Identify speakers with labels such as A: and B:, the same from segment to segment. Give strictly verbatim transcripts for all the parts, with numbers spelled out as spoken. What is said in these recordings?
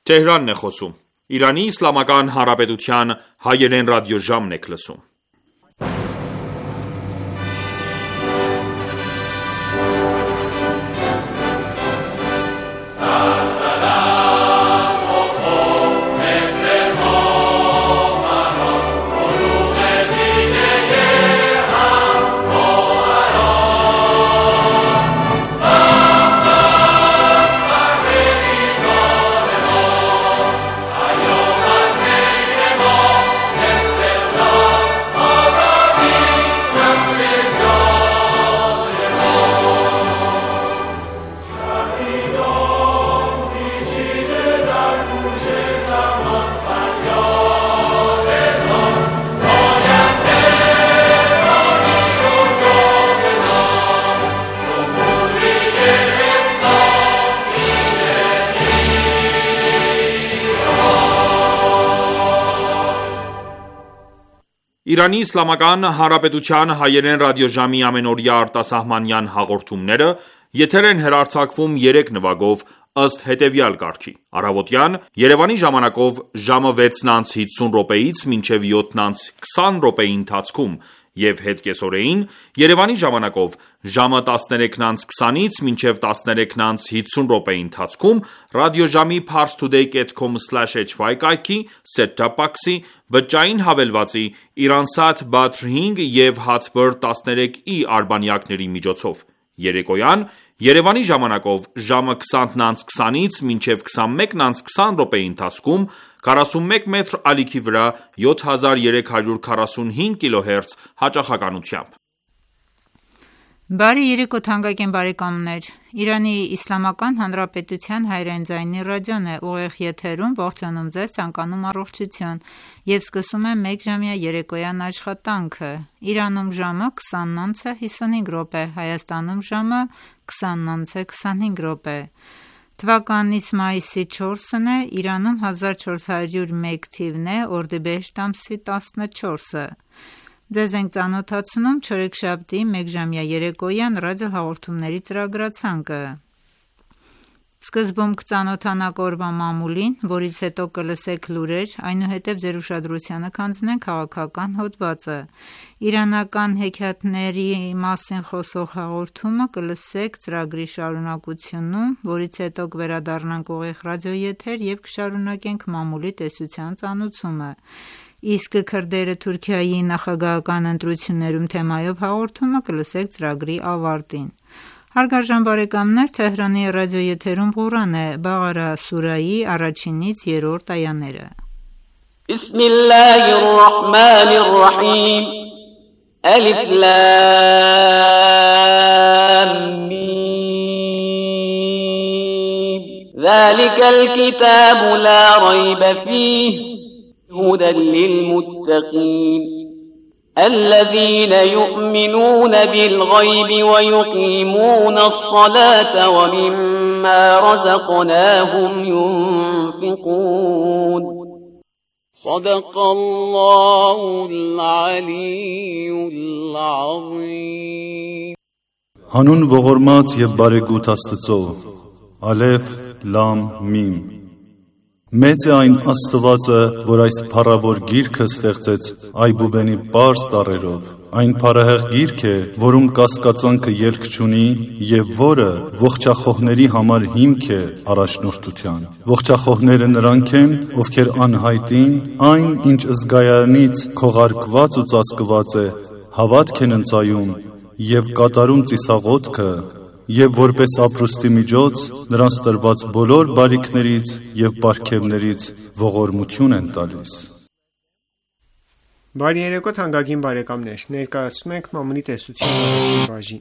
A: Թեհրանն է խոսում։ Իրանի Իսլամական Հանրապետության հայերեն ռադիոժամն եք լսում։ Իրանի Իսլամական Հանրապետության հայերեն ռադիոժամի ամենօրյա արտասահմանյան հաղորդումները եթեր են հեռարձակվում երեք նվագով ըստ հետևյալ կարգի. Առավոտյան Երևանի ժամանակով ժամը վեցն անց հիսուն րոպեից մինչև յոթն անց քսան րոպեի ընթացքում և հետկեսօրեին Երևանի ժամանակով ժամը տասներեքն անց քսանից մինչև տասներեքն անց հիսուն րոպեի ընթացքում ռադիոժամի parstoday dot com slash h y կայքի, set-top box-ի, բջջային հավելվածի, Iransat Badr հինգ և Hatbird տասներեք i արբանյակների միջոցով։ Երեկոյան Երևանի ժամանակով ժամը քսանն անց քսանից մինչև քսանմեկն անց քսան րոպեի ընթացքում քառասունմեկ մետր ալիքի վրա յոթ հազար երեք հարյուր քառասունհինգ կիլոհերց հաճախականությամբ։
B: Բարի երեկո թանկագին բարեկամներ, Իրանի Իսլամական Հանրապետության հայերեն ձայնի ռադիոն է ուղիղ եթերում ողջունում ձեզ ցանկանում առողջություն և սկսում է մեկժամյա երեկոյան աշխատանքը։ Իրանում ժամը քսանն անց է հիսունհինգ րոպե, Հայաստանում ժամը քսանն անց է քսանհինգ րոպե։ Թվականից մայիսի չորսն է, Իրանում հազար չորս հարյուր մեկ թիվն է, օրդիբեհեշտ ամսի տասնչորսը։ Ձեզ ենք ծանոթացնում չորեքշաբթի մեկժամյա երեկոյան ռադիոհաղորդումների ծրագրացանկը։ Սկզբում կծանոթանաք օրվա մամուլին, որից հետո կլսեք լուրեր, այնուհետև ձեր ուշադրությանը կհանձնենք քաղաքական հոդվածը։ Իրանական հեքիաթների մասին խոսող հաղորդումը կլսեք ծրագրի շարունակությունում, որից հետո կվերադառնանք ուղիղ ռադիոեթեր և կշարունակենք մամուլի տեսության ծանոթումը։ Իսկ քրդերը Թուրքիայի նախագահական ընտրություններում թեմայով հաղորդումը կլսեք ծրագրի ավարտին։ Հարգարժան բարեկամներ, Թեհրանի ռադիոեթերում Ղուրան է, Բաղարա սուրայի առաջինից երրորդ այաները։
C: Բիսմիլլահիռռահմանիռռահիմ Ալիֆ լամ միմ Զալիկալ կիտաբու լա ռայբա ֆիհ هدى للمتقين الذين يؤمنون بالغيب ويقيمون الصلاة ومما رزقناهم ينفقون صدق الله العلي العظيم
D: Հանուն ողորմած և բարեգութ Աստծո, Ալեֆ, Լամ, Միմ։ Մեծ է այն Աստվածը, որ այս փառավոր գիրքը ստեղծեց այբուբենի պարզ տառերով։ Այն փառահեղ գիրք է, որում կասկածանքը ելք չունի և որը ողջախոհների համար հիմք է առաջնորդության։ Ողջախոհները նրանք են, ովքեր անհայտին, այն, ինչ զգայանից քողարկված ու ծածկված է, հավատք են ընծայում և կատարում ծիսաղոթքը, և որպես ապրուստի միջոց նրանց տրված բոլոր բարիքներից և պարգևներից ողորմություն են տալիս։
E: Բարի երեկո թանկագին բարեկամներ, ներկայացնում ենք մամուլի տեսության բաժին։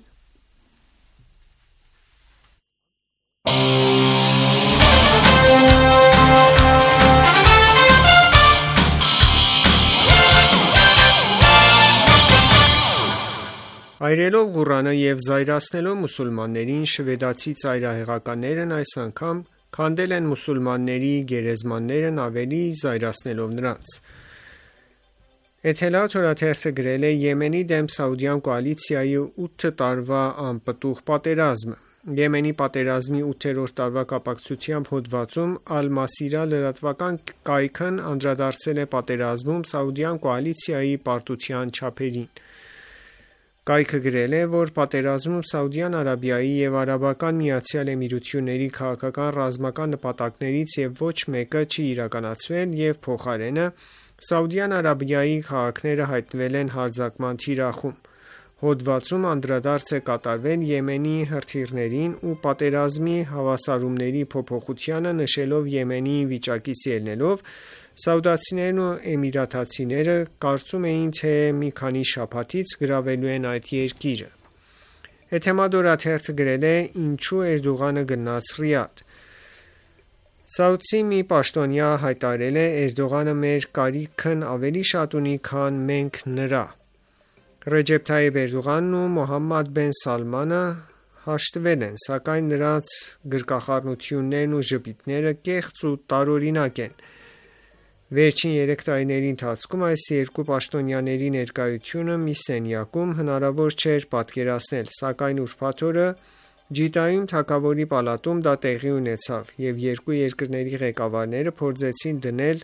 E: Այրելով Ղուրանը և զայրացնելով մուսուլմաններին, շվեդացի ծայրահեղականներն այս անգամ քանդել են մուսուլմանների գերեզմաններն ավելի զայրացնելով նրանց։ Էթելաթ օրաթերթը գրել է Եմենի դեմ Սաուդյան կոալիցիայի ութ տարվա անպտուղ պատերազմը։ Եմենի պատերազմի ութերորդ տարվա կապակցությամբ հոդվածում Ալ-Մասիրա լրատվական կայքն անդրադարձել է պատերազմում Սաուդյան կոալիցիայի պարտության չափերին։ Կայքը գրել է, որ պատերազմում Սաուդյան Արաբիայի և Արաբական Միացյալ Էմիրությունների քաղաքական ռազմական նպատակներից և ոչ մեկը չի իրականացվել և փոխարենը Սաուդյան Արաբիայի քաղաքները հայտնվել են հարձակման թիրախում։ Հոդվածում անդրադարձ է կատարվել Եմենի հրթիռներին ու պատերազմի հավասարումների փոփոխությանը, նշելով Եմենի վիճակից ելնելով, սաուդացիներն ու էմիրաթացիները կարծում էին, թե մի քանի շաբաթից գրավելու են այդ երկիրը։ Էթեմադ օրաթերթը գրել է. «Ինչու Էրդողանը գնաց Ռիադ»։ Սաուդցի մի պաշտոնյա հայտարարել է. «Էրդողանը մեր կարիքն ավելի շատ ունի, քան մենք նրա»։ Ռեջեփ Թայիփ Էրդողանն ու Մոհամմադ բեն Սալմանը հաշտվել են, սակայն նրանց գրկախառնություններն ու ժպիտները կեղծ ու տարօրինակ են։ Վերջին երեք տարիների ընթացքում այս երկու պաշտոնյաների ներկայությունը մի սենյակում հնարավոր չէր պատկերացնել, սակայն ուրբաթ օրը Ջիդայում թագավորի պալատում դա տեղի ունեցավ, և երկու երկրների ղեկավարները փորձեցին դնել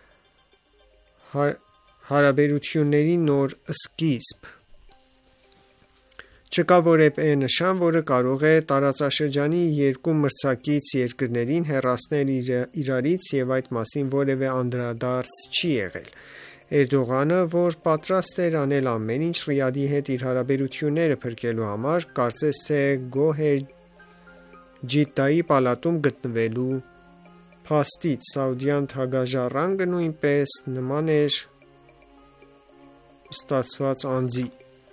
E: հարաբերությունների նոր սկիզբ։ Չկա որևէ նշան, որը կարող է տարածաշրջանի երկու մրցակից երկրներին հեռացնել իրարից, և այդ մասին որևէ անդրադարձ չի եղել։ Էրդողանը, որ պատրաստ էր անել ամեն ինչ Ռիադի հետ իր հարաբերությունները փրկելու համար, կարծես թե գոհ էր Ջիդայի պալատում գտնվելու փաստից։ Սաուդյան թագաժառանգը նույնպես նման էր ստացված անձի։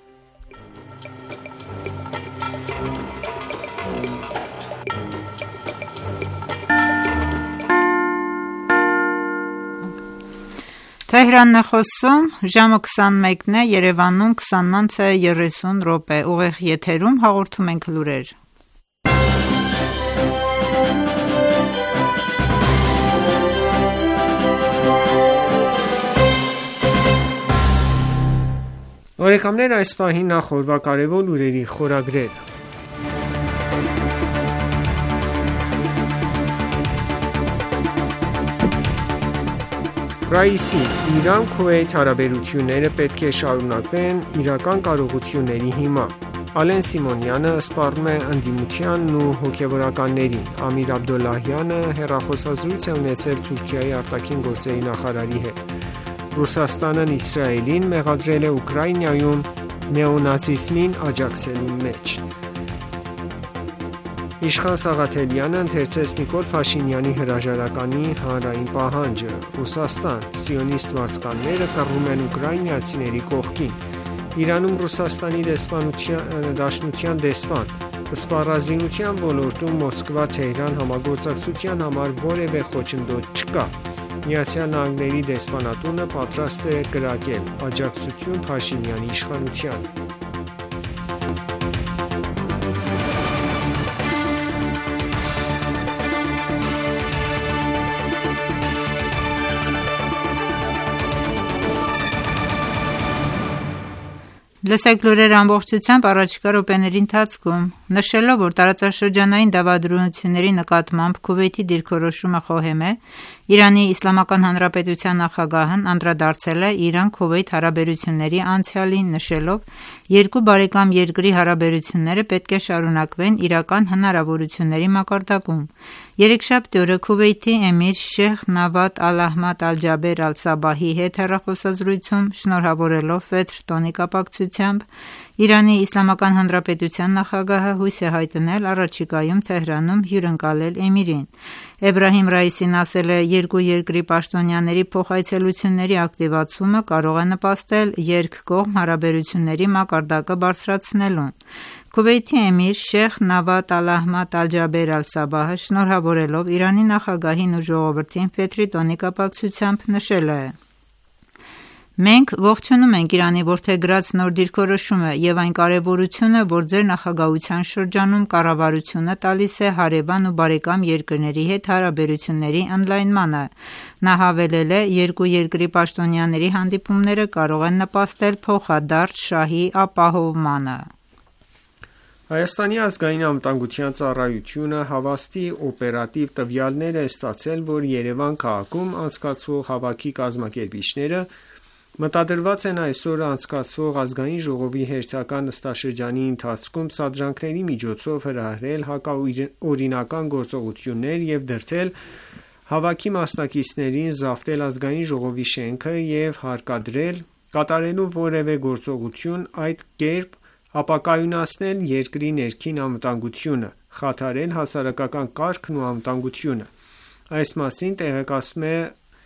B: Թեհրանն է խոսում, ժամը քսանմեկն է, Երևանում քսանինը երեսուն րոպե, ուղիղ եթերում հաղորդում ենք լուրեր։
E: Բարեկամներ, այս պահին նախ օրվա կարևոր լուրերի խորագրերը։ Ռայիսի Իրան-Քուվեյթ հարաբերությունները պետք է շարունակվեն իրական կարողությունների հիման։ Ալեն Սիմոնյանը սպառնում է ընդդիմությանն ու հոգևորականներին։ Ամիր Աբդոլլահյանը հեռախոսազրույց է ունեցել Թուրքիայի արտաքին գործերի նախարարի հետ։ Ռուսաստանն Իսրայելին մեղադրել է Ուկրաինայում նեոնացիզմին աջակցելու մեջ։ Իշխան Սաղաթելյանը ընթերցեց Նիկոլ Փաշինյանի հրաժարականի հանրային պահանջը։ Ռուսաստան, սիոնիստ վարձկանները կռվում են ուկրաինացիների կողքին։ Իրանում Ռուսաստանի դաշնության դեսպան։ Սպառազինության ոլորտում Մոսկվա-Թեհրան համագործակցության համար որևէ խոչընդոտ չկա։ Միացյալ Նահանգների դեսպանատունը պատրաստ է կրակել աջակցություն Փաշինյանի իշխանությանը։
B: Լսեք լուրեր ամբողջությամբ առաջիկա րոպեների ընթացքում։ Նշելով, որ տարածաշրջանային դավադրությունների նկատմամբ Քուվեյթի դիրքորոշումը խոհեմ է, Իրանի Իսլամական Հանրապետության նախագահն անդրադարձել է Իրան-Քուվեյթ հարաբերությունների անցյալին, նշելով. «Երկու բարեկամ երկրի հարաբերությունները պետք է շարունակվեն իրական հնարավորությունների մակարդակում»։ Երեքշաբթի օրը Քուվեյթի էմիր Շեյխ Նավադ Ալ-Ահմադ Ալ-Ջաբեր Ալ-Սաբահի հետ հեռախոսազրույցում շնորհավորելով Ֆեթր տոնի կապակցությամբ Իրանի Իսլամական Հանրապետության նախագահը հույս է հայտնել առաջիկայում Թեհրանում հյուրընկալել էմիրին։ Էբրահիմ Ռայիսին ասել է. «Երկու երկրի պաշտոնյաների փոխայցելությունների ակտիվացումը կարող է նպաստել երկկողմ հարաբերությունների մակարդակը բարձրացնելուն»։ Քուվեյթի էմիր Շեյխ Նավադ Ալ-Ահմադ Ալ-Ջաբեր Ալ-Սաբահը շնորհավորելով Իրանի նախագահին ու ժողովրդին Ֆեթրի տոնի կապակցությամբ նշել է. «Մենք ողջունում ենք Իրանի որդեգրած նոր դիրքորոշումը և այն կարևորությունը, որ ձեր նախագահության շրջանում կառավարությունը տալիս է հարևան ու բարեկամ երկրների հետ հարաբերությունների ընդլայնմանը»։ Նա հավելել է. «Երկու երկրի պաշտոնյաների հանդիպումները կարող են նպաստել փոխադարձ շահի ապահովմանը»։
E: Հայաստանի ազգային անվտանգության ծառայությունը հավաստի օպերատիվ տվյալներ է ստացել, որ Երևան քաղաքում անցկացվող հավաքի կազմակերպիչները մտադրված են այսօր անցկացվող ազգային ժողովի հերթական նստաշրջանի ընթացքում սադրանքների միջոցով հրահրել հակաօրինական գործողություններ և դրդել հավաքի մասնակիցներին զավթել ազգային ժողովի շենքը և հարկադրել կատարելու որևէ գործողություն, այդ կերպ ապակայունացնել երկրի ներքին անվտանգությունը, խաթարել հասարակական կարգն ու անվտանգությունը։ Այս մասին տեղեկացնում է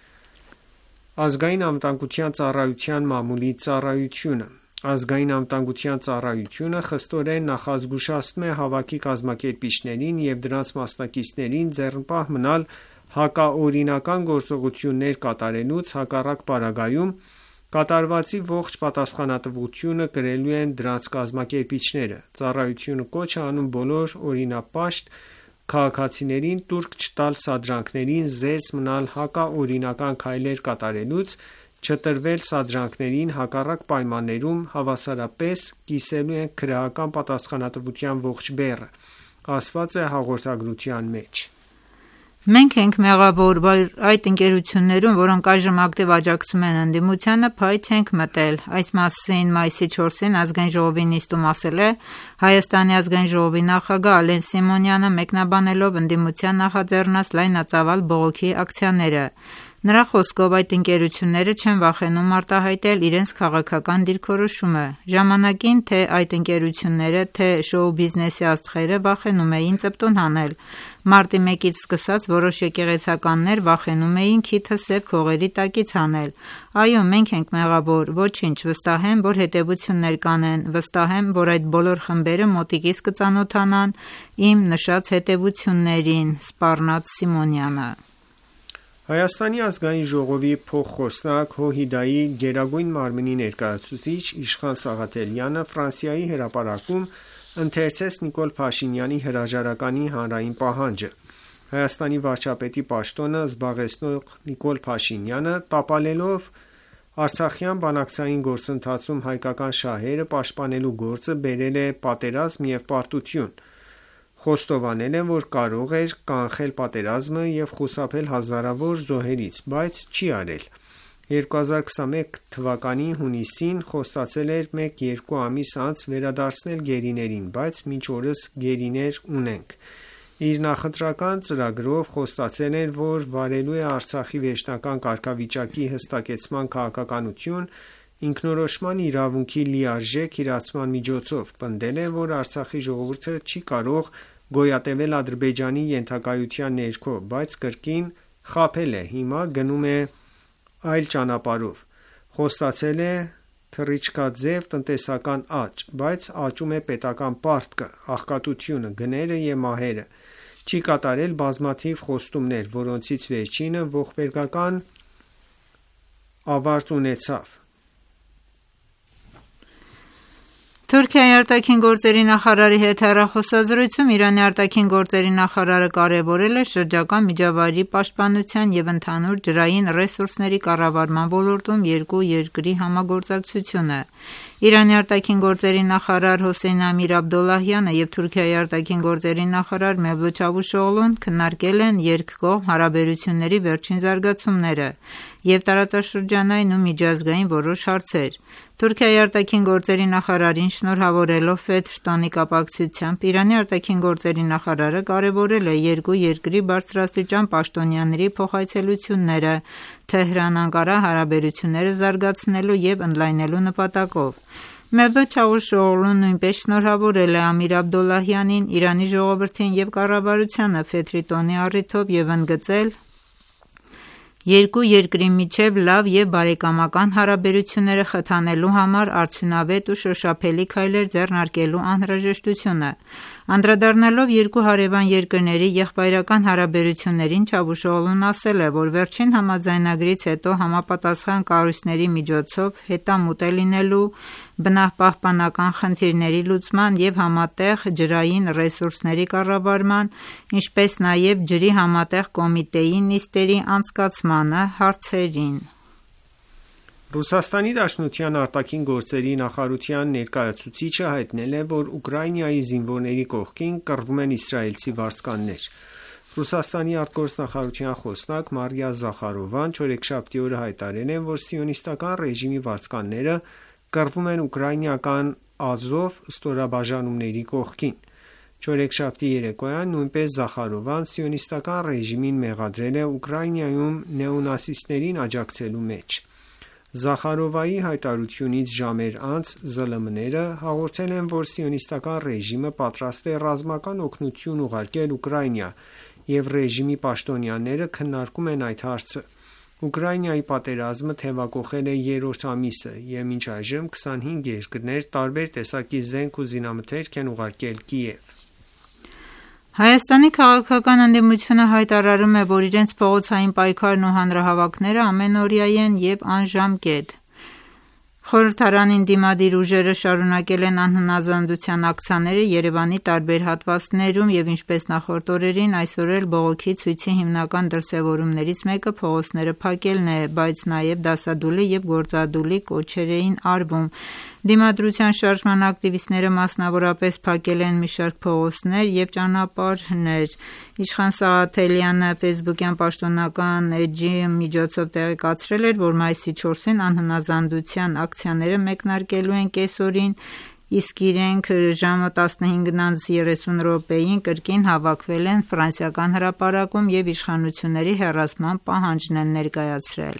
E: Ազգային անվտանգության ծառայության մամուլի ծառայությունը։ Ազգային անվտանգության ծառայությունը խստորեն նախազգուշացնում է հավաքի կազմակերպիչներին և դրանց մասնակիցներին ձեռնպահ մնալ հակաօրինական գործողություններ կատարելուց, հակառակ պարագայում կատարվածի ողջ պատասխանատվությունը կրելու են դրանց կազմակերպիչները։ Ծառայությունը կոչ է անում բոլոր օրինապաշտ քաղաքացիներին տուրք չտալ սադրանքներին, զերծ մնալ հակաօրինական քայլեր կատարելուց, չտրվել սադրանքներին, հակառակ պայմաններում հավասարապես կիսելու են քրեական պատասխանատվության ողջ բեռը, ասված է հաղորդագրության մեջ։
B: Մենք ենք մեղավոր, որ այդ ընկերություններում, որոնք այժմ ակտիվ աջակցում են ընդդիմությանը, փայտ ենք մտել։ Այս մասին մայիսի չորսին ազգային ժողովի նիստում ասել է Հայաստանի ազգային ժողովի նախագահ Ալեն Սիմոնյանը, մեկնաբանելով ընդդիմության նախաձեռնած լայնածավալ բողոքի ակցիաները։ Նրա խոսքով այդ ընկերությունները չեն վախենում արտահայտել իրենց քաղաքական դիրքորոշումը։ Ժամանակին թե այդ ընկերությունները, թե շոու բիզնեսի աստղերը վախենում էին ծպտուն հանել։ Մարտի մեկից սկսած որոշ եկեղեցականներ վախենում էին քիթը սև քողերի տակից հանել։ Այո, մենք ենք մեղավոր, ոչինչ, վստահ եմ, որ հետևություններ կանեն, վստահ եմ, որ այդ բոլոր խմբերը մոտիկից կծանոթանան իմ նշած հետևություններին, սպառնաց Սիմոնյանը։
E: Հայաստանի ազգային ժողովի փոխխոսնակ ՀՅԴ-ի գերագույն մարմնի ներկայացուցիչ Իշխան Սաղաթելյանը Ֆրանսիայի հրապարակում ընթերցեց Նիկոլ Փաշինյանի հրաժարականի հանրային պահանջը։ Հայաստանի վարչապետի պաշտոնը զբաղեցնող Նիկոլ Փաշինյանը, տապալելով Արցախյան բանակցային գործընթացում հայկական շահերը պաշտպանելու գործը, բերել է պատերազմ և պարտություն։ Խոստովանել է, որ կարող էր կանխել պատերազմը և խուսափել հազարավոր զոհերից, բայց չի արել։ երկու հազար քսանմեկ թվականի հունիսին խոստացել էր մեկ-երկու ամիս անց վերադարձնել գերիներին, բայց մինչ օրս գերիներ ունենք։ Իր նախընտրական ծրագրով խոստացել էր, որ վարելու է Արցախի վերջնական կարգավիճակի հստակեցման քաղաքականություն ինքնորոշման իրավունքի լիարժեք իրացման միջոցով, պնդել է, որ Արցախի ժողովուրդը չի կարող գոյատևել Ադրբեջանի ենթակայության ներքո, բայց կրկին խաբել է, հիմա գնում է այլ ճանապարհով։ Խոստացել է թռիչքաձև տնտեսական աճ, բայց աճում է պետական պարտքը, աղքատությունը, գները և մահերը։ Չի կատարել բազմաթիվ խոստումներ, որոնցից վերջինը ողբերգական ավարտ ունեցավ։
B: Թուրքիայի արտաքին գործերի նախարարի հետ հեռախոսազրույցում Իրանի արտաքին գործերի նախարարը կարևորել է շրջակա միջավայրի պաշտպանության և ընդհանուր ջրային ռեսուրսների կառավարման ոլորտում երկու երկրի համագործակցությունը։ Իրանի արտաքին գործերի նախարար Հոսեյն Ամիր Աբդոլլահյանը և Թուրքիայի արտաքին գործերի նախարար Մևլութ Չավուշօղլուն քննարկել են երկկողմ հարաբերությունների վերջին զարգացումները և տարածաշրջանային ու միջազգային որոշ հարցեր։ Թուրքիայի արտաքին գործերի նախարարին շնորհավորելով Ֆեթր տոնի կապակցությամբ Իրանի արտաքին գործերի նախարարը կարևորել է երկու երկրի բարձրաստիճան պաշտոնյաների փոխայցելությունները Թեհրան-Անկարա հարաբերությունները զարգացնելու և ընդլայնելու նպատակով։ Մևլութ Չավուշօղլուն նույնպես շնորհավորել է Ամիր Աբդոլլահյանին, Իրանի ժողովրդին և կառավարությանը Ֆեթրի տոնի առիթով և ընդգծել երկու երկրի միջև լավ և բարեկամական հարաբերությունները խթանելու համար արդյունավետ ու շոշափելի քայլեր ձեռնարկելու անհրաժեշտությունը։ Անդրադառնալով երկու հարևան երկրների եղբայրական հարաբերություններին, Չավուշօղլուն ասել է, որ վերջին համաձայնագրից հետո համապատասխան կառույցների միջոցով հետամուտ է լինելու բնապահպանական խնդիրների լուծման և համատեղ ջրային ռեսուրսների կառավարման, ինչպես նաև ջրի համատեղ կոմիտեի նիստերի անցկացմանը հարցերին։
E: Ռուսաստանի Դաշնության արտաքին գործերի նախարարության ներկայացուցիչը հայտնել է, որ Ուկրաինայի զինվորների կողքին կռվում են իսրայելցի վարձկաններ։ Ռուսաստանի արտգործնախարարության խոսնակ Մարիա Զախարովան չորեքշաբթի օրը հայտարարել է, որ սիոնիստական ռեժիմի վարձկանները կռվում են ուկրաինական Ազով ստորաբաժանումների կողքին։ Չորեքշաբթի երեկոյան նույնպես Զախարովան սիոնիստական ռեժիմին մեղադրել է Ուկրաինայում նեոնացիստներին աջակցելու մեջ։ Զախարովայի հայտարարությունից ժամեր անց ԶԼՄ-ները հաղորդել են, որ սիոնիստական ռեժիմը պատրաստ է ռազմական օգնություն ուղարկել Ուկրաինա, և ռեժիմի պաշտոնյաները քննարկում են այդ հարցը։ Ուկրաինայի պատերազմը թևակոխել է երրորդ ամիսը, և մինչ այժմ քսանհինգ երկրներ տարբեր տեսակի զենք ու զինամթերք են ուղարկել Կիև։
B: Հայաստանի քաղաքական ընդդիմությունը հայտարարում է, որ իրենց փողոցային պայքարն ու հանրահավաքները ամենօրյա են և անժամկետ։ Խորհրդարանին դիմադիր ուժերը շարունակել են անհնազանդության ակցիաները Երևանի տարբեր հատվածներում և ինչպես նախորդ օրերին, այսօր էլ բողոքի ցույցի հիմնական դրսևորումներից մեկը փողոցները փակելն է, բայց նաև դասադուլի և գործադուլի կոչեր էին արվում։ Դիմադրության շարժման ակտիվիստները մասնավորապես փակել են մի շարք փողոցներ և ճանապարհներ։ Իշխան Սաղաթելյանը ֆեյսբուքյան պաշտոնական էջի միջոցով տեղեկացրել էր, որ մայիսի չորսին անհնազանդության ակցիաները մեկնարկելու են կեսօրին, իսկ իրենք ժամը տասնհինգ երեսուն րոպեին կրկին հավաքվել են Ֆրանսիական հրապարակում և իշխանությունների հեռացման պահանջն են ներկայացրել։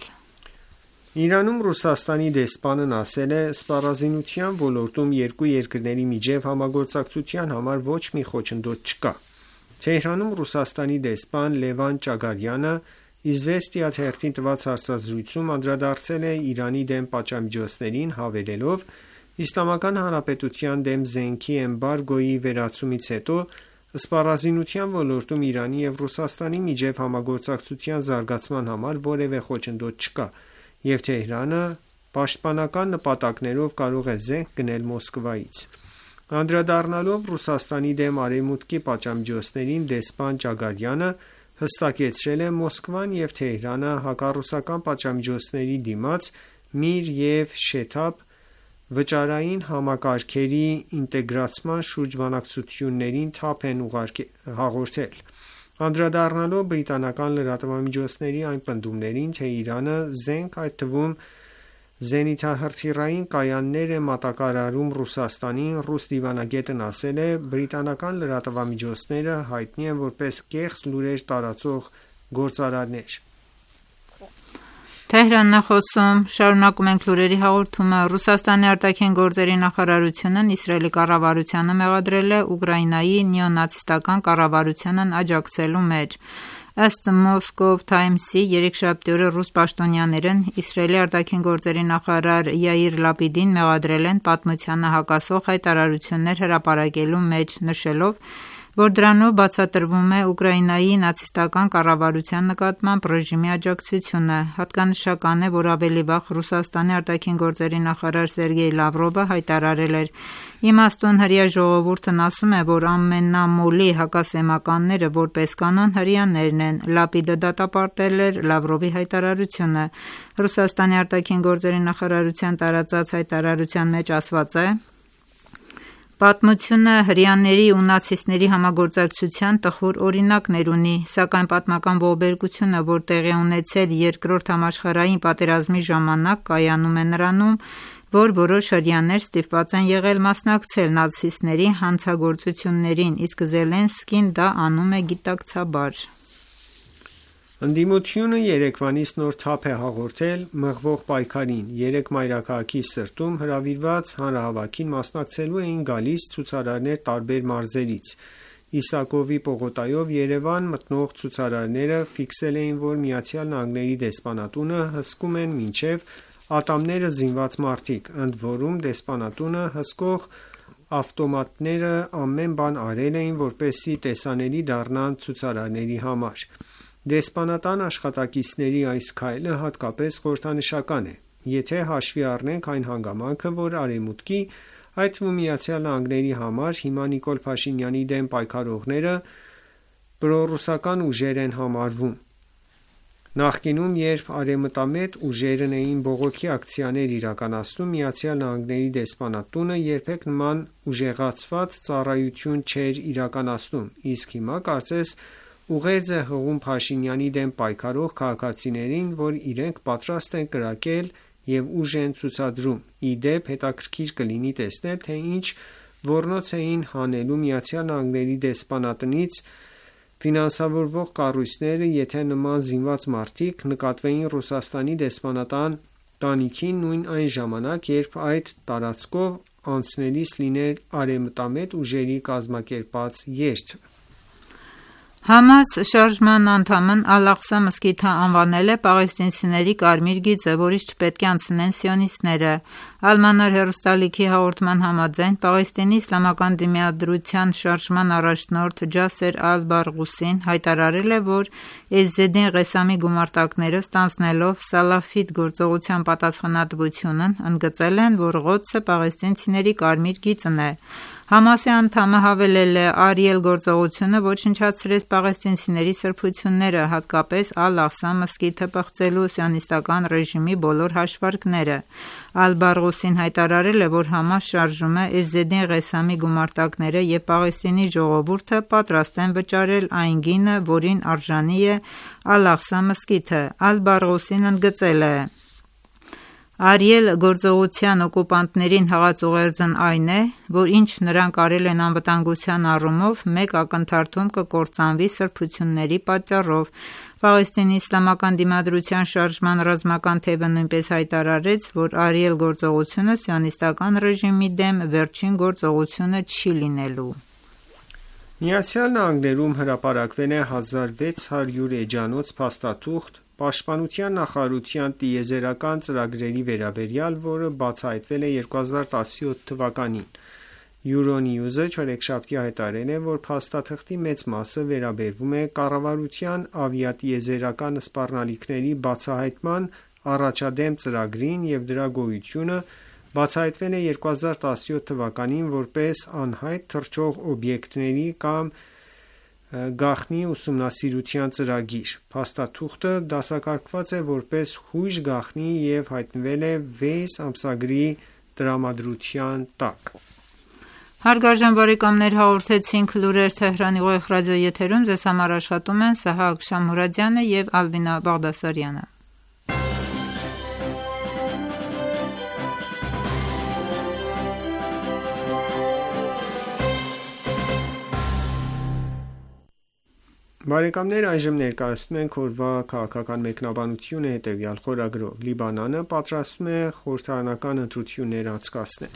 E: Իրանում Ռուսաստանի դեսպանն ասել է, սպառազինության ոլորտում երկու երկրների միջև համագործակցության համար ոչ մի խոչընդոտ չկա։ Թեհրանում Ռուսաստանի դեսպան Լևան Ճագարյանը «Իզվեստիա» թերթին տված հարցազրույցում անդրադարձել է Իրանի դեմ պատժամիջոցներին, հավելելով. «Իսլամական Հանրապետության դեմ զենքի էմբարգոյի վերացումից հետո սպառազինության ոլորտում Իրանի և Ռուսաստանի միջև համագործակցության զարգացման համար որևէ խոչընդոտ չկա, և Թեհրանը պաշտպանական նպատակներով կարող է զենք գնել Մոսկվայից»։ Անդրադառնալով Ռուսաստանի դեմ Արևմուտքի պատժամիջոցներին, դեսպան Ճագարյանը հստակեցրել է Մոսկվան և Թեհրանը հակառուսական պատժամիջոցների դիմաց «Միր» և «Շեթաբ» վճարային համակարգերի ինտեգրացման շուրջ բանակցություններին թափ են հաղորդել։ Անդրադառնալով բրիտանական լրատվամիջոցների այն պնդումներին, թե Իրանը զենք, այդ թվում զենիթահրթիռային կայաններ է մատակարարում Ռուսաստանին, ռուս դիվանագետն ասել է. «Բրիտանական լրատվամիջոցները հայտնի են որպես կեղծ լուրեր տարածող գործարարներ»։
B: Թեհրանն է խոսում։ Շարունակում ենք լուրերի հաղորդումը։ Ռուսաստանի արտաքին գործերի նախարարությունն Իսրայելի կառավարությանը մեղադրել է Ուկրաինայի նեոնացիստական կառավարությանն աջակցելու մեջ։ Ըստ Moscow Times-ի երեքշաբթի օրը ռուս պաշտոնյաներն Իսրայելի արտաքին գործերի նախարար Յայիր Լապիդին մեղադրել են պատմությանը հակասող հայտարարություններ հրապարակելու մեջ, նշելով, որ դրանով բացատրվում է Ուկրաինայի նացիստական կառավարության նկատմամբ ռեժիմի աջակցությունը։ Հատկանշական է, որ ավելի վաղ Ռուսաստանի արտաքին գործերի նախարար Սերգեյ Լավրովը հայտարարել էր. «Իմաստուն հրեա ժողովուրդն ասում է, որ ամենամոլի հակասեմականները որպես կանոն հրեաներն են»։ Լապիդը դատապարտել էր Լավրովի հայտարարությունը։ Ռուսաստանի արտաքին գործերի նախարարության տարածած հայտարարության մեջ ասված է. «Պատմությունը հրեաների ու նացիստների համագործակցության տխուր օրինակներ ունի, սակայն պատմական ողբերգությունը, որ տեղի է ունեցել Երկրորդ համաշխարհային պատերազմի ժամանակ, կայանում է նրանում, որ որոշ հրեաներ ստիպված են եղել մասնակցել նացիստների հանցագործություններին, իսկ Զելենսկին դա անում է գիտակցաբար»։
E: Ընդդիմությունը երեկվանից նոր թափ է հաղորդել մղվող պայքարին։ Երեկ մայրաքաղաքի սրտում հրավիրված հանրահավաքին մասնակցելու էին գալիս ցուցարարներ տարբեր մարզերից։ Իսակովի պողոտայով Երևան մտնող ցուցարարները ֆիքսել էին, որ Միացյալ Նահանգների դեսպանատունը հսկում են մինչև ատամները զինված մարդիկ, ընդ որում դեսպանատունը հսկող ավտոմատները ամեն բան արել էին, որպեսզի տեսանելի դառնան ցուցարարների համար։ Դեսպանատան աշխատակիցների այս քայլը հատկապես խորհրդանշական է, եթե հաշվի առնենք այն հանգամանքը, որ Արևմուտքի, այդ թվում Միացյալ Նահանգների համար հիմա Նիկոլ Փաշինյանի դեմ պայքարողները պրոռուսական ուժեր են համարվում։ Նախկինում, երբ արևմտամետ ուժերն էին բողոքի ակցիաներ իրականացնում, Միացյալ Նահանգների դեսպանատունը երբեք նման ուժեղացված ծառայություն չէր իրականացնում, իսկ հիմա կարծես ուղերձ է հղում Փաշինյանի դեմ պայքարող քաղաքացիներին, որ իրենք պատրաստ են կրակել և ուժ են ցուցադրում: Ի դեպ, հետաքրքիր կլինի տեսնել, թե ինչ ոռնոց էին հանելու Միացյալ Նահանգների դեսպանատնից ֆինանսավորվող կառույցները, եթե նման զինված մարդիկ նկատվեին Ռուսաստանի դեսպանատան տանիքին նույն այն ժամանակ, երբ այդ տարածքով անցնելիս լիներ արևմտամետ ուժերի կազմակերպած երթ:
B: Համաս շարժման անդամն Ալ-Աղսա մզկիթը անվանել է պաղեստինցիների կարմիր գիծը, որից չպետք է անցնեն սիոնիստները: Al-Manar հեռուստալիքի հաղորդման համաձայն, Պաղեստինի իսլամական դիմադրության շարժման առաջնորդ Ջասեր Ալ-Բարղուսին հայտարարել է, որ Էզզեդին Ղեսամի գումարտակները ստանձնելով սալաֆիտ գործողության պատասխանատվությունն ընդգծել են, որ Ղոդսը պաղեստինցիների կարմիր գիծն է: Համասի անդամը հավելել է. «Արիել գործողությունը ոչնչացրեց պաղեստինցիների սրբությունները, հատկապես Ալ-Աղսա մզկիթը պղծելու սիոնիստական ռեժիմի բոլոր հաշվարկները»: Ալ-Բարղուսին հայտարարել է, որ Համաս շարժումը, Էզզեդին Ղեսամի գումարտակները և Պաղեստինի ժողովուրդը պատրաստ են վճարել այն գինը, որին արժանի է Ալ-Աղսա մզկիթը: Ալ-Բարղուսին ընդգծել է. «Արիել գործողության օկուպանտներին հղած ուղերձն այն է, որ ինչ նրանք արել են անվտանգության առումով, մեկ ակնթարթում կկործանվի սրբությունների պատճառով»: Պաղեստինի իսլամական դիմադրության շարժման ռազմական թևը նույնպես հայտարարեց, որ Արիել գործողությունը սիոնիստական ռեժիմի դեմ վերջին գործողությունը չի լինելու:
E: Միացյալ Նահանգներում հրապարակվել է հազար վեց հարյուր էջանոց փաստաթուղթ Պաշտպանության նախարարության տիեզերական ծրագրերի վերաբերյալ, որը բացահայտվել է երկու հազար տասնյոթ թվականին: Euronews-ը չորեքշաբթի հայտարարել է, որ փաստաթղթի մեծ մասը վերաբերվում է կառավարության ավիատիեզերական սպառնալիքների բացահայտման առաջադեմ ծրագրին և դրա գոյությունը բացահայտվել է երկու հազար տասնյոթ թվականին որպես անհայտ թռչող օբյեկտների կամ գաղտնի ուսումնասիրության ծրագիր: Փաստաթուղթը դասակարգված է որպես հույժ գաղտնի և հայտնվել է վեց ամսագրի տրամադրության տակ:
B: Հարգարժան բարեկամներ, հաղորդեցինք լուրեր Թեհրանի ուղիղ ռադիոեթերում: Ձեզ համար աշխատում են Սահակ Շամուրադյանը և Ալբինա Բաղդասարյանը:
E: Այժմ ներկայացնում ենք օրվա քաղաքական մեկնաբանությունը հետևյալ խորագրով: Լիբանանը պատրաստվում է խորհրդարանական ընտրություններ անցկացնել: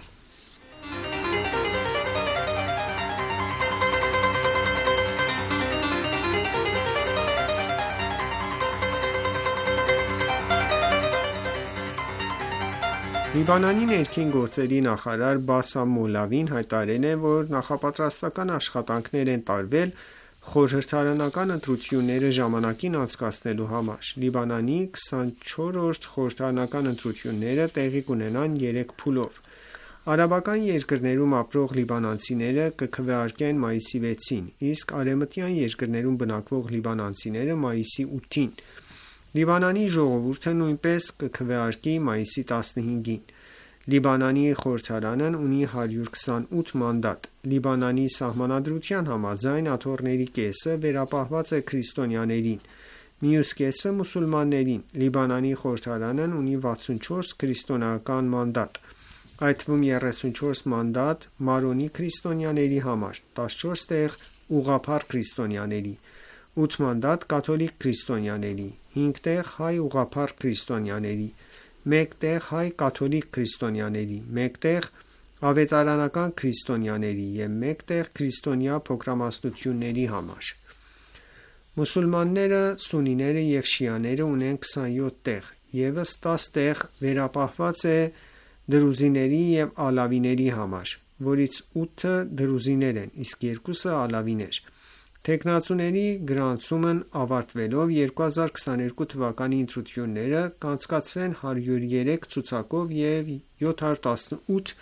E: Լիբանանի ներքին գործերի նախարար Բասամ Մոլավին հայտարարել է, որ նախապատրաստական աշխատանքներ են տարվել խորհրդարանական ընտրությունները ժամանակին անցկացնելու համար: Լիբանանի քսանչորրորդ խորհրդարանական ընտրությունները տեղի կունենան երեք փուլով: Արաբական երկրներում ապրող լիբանանցիները կքվեարկեն մայիսի վեցին, իսկ արևմտյան երկրներում բնակվող լիբանանցիները մայիսի ութին: Լիբանանի ժողովուրդը նույնպես կքվեարկի մայիսի տասնհինգին: Լիբանանի խորհրդարանն ունի հարյուր քսանութ մանդատ: Լիբանանի սահմանադրության համաձայն աթոռների կեսը վերապահված է քրիստոնյաներին, մյուս կեսը՝ մուսուլմաններին: Լիբանանի խորհրդարանն ունի վաթսունչորս քրիստոնեական մանդատ, այդ թվում երեսունչորս մանդատ Մարոնի քրիստոնյաների համար, տասնչորս տեղ ուղղափառ քրիստոնյաների, ութ մանդատ կաթոլիկ քրիստոնյաների, հինգ տեղ հայ ուղղափառ քրիստոնյաների, մեկ տեղ հայ կաթոլիկ քրիստոնյաների, մեկ տեղ ավետարանական քրիստոնյաների և մեկ տեղ քրիստոնյա փոքրամասնությունների համար: Մուսուլմանները, սուննիները և շիաները ունեն քսանյոթ տեղ, ևս տասը տեղ վերապահված է դրուզիների և ալավիների համար, որից ութը դրուզիներ են, իսկ երկուսը ալավիներ: Թեկնածուների գրանցումն ավարտվելով երկու հազար քսաներկու թվականի ընտրությունները կանցկացվեն հարյուր երեք ցուցակով և յոթ հարյուր տասնութ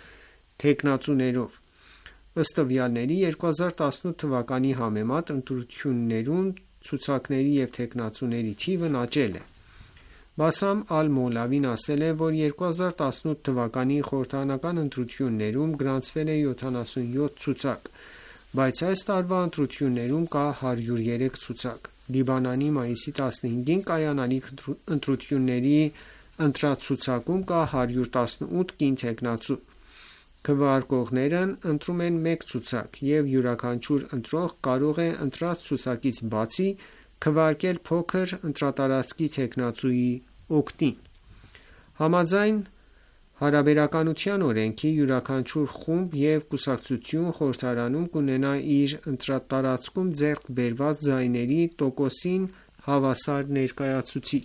E: թեկնածուներով: Ըստ տվյալների, երկու հազար տասնութ թվականի համեմատ ընտրություններում ցուցակների և թեկնածուների թիվն աճել է։ Բասամ Ալ-Մոլավին ասել է, որ երկու հազար տասնութ թվականի խորհրդարանական ընտրություններում գրանցվել է յոթանասունյոթ ցուցակ, բայց այս տարվա ընտրություններում կա հարյուր երեք ցուցակ։ Լիբանանի մայիսի տասնհինգին կայանալիք ընտրությունների ընտրացուցակում կա հարյուր տասնութ կին թեկնածու։ Քվեարկողներն ընտրում են մեկ ցուցակ, և յուրաքանչյուր ընտրող կարող է ընտրած ցուցակից բացի քվեարկել փոքր ընտրատարածքի թեկնածուի օգտին։ Համաձայն Հարաբերականության օրենքի, յուրաքանչյուր խումբ և կուսակցություն խորհրդարանում կունենա իր ընտրատարածքում ձեռք բերված ձայների տոկոսին հավասար ներկայացուցիչ։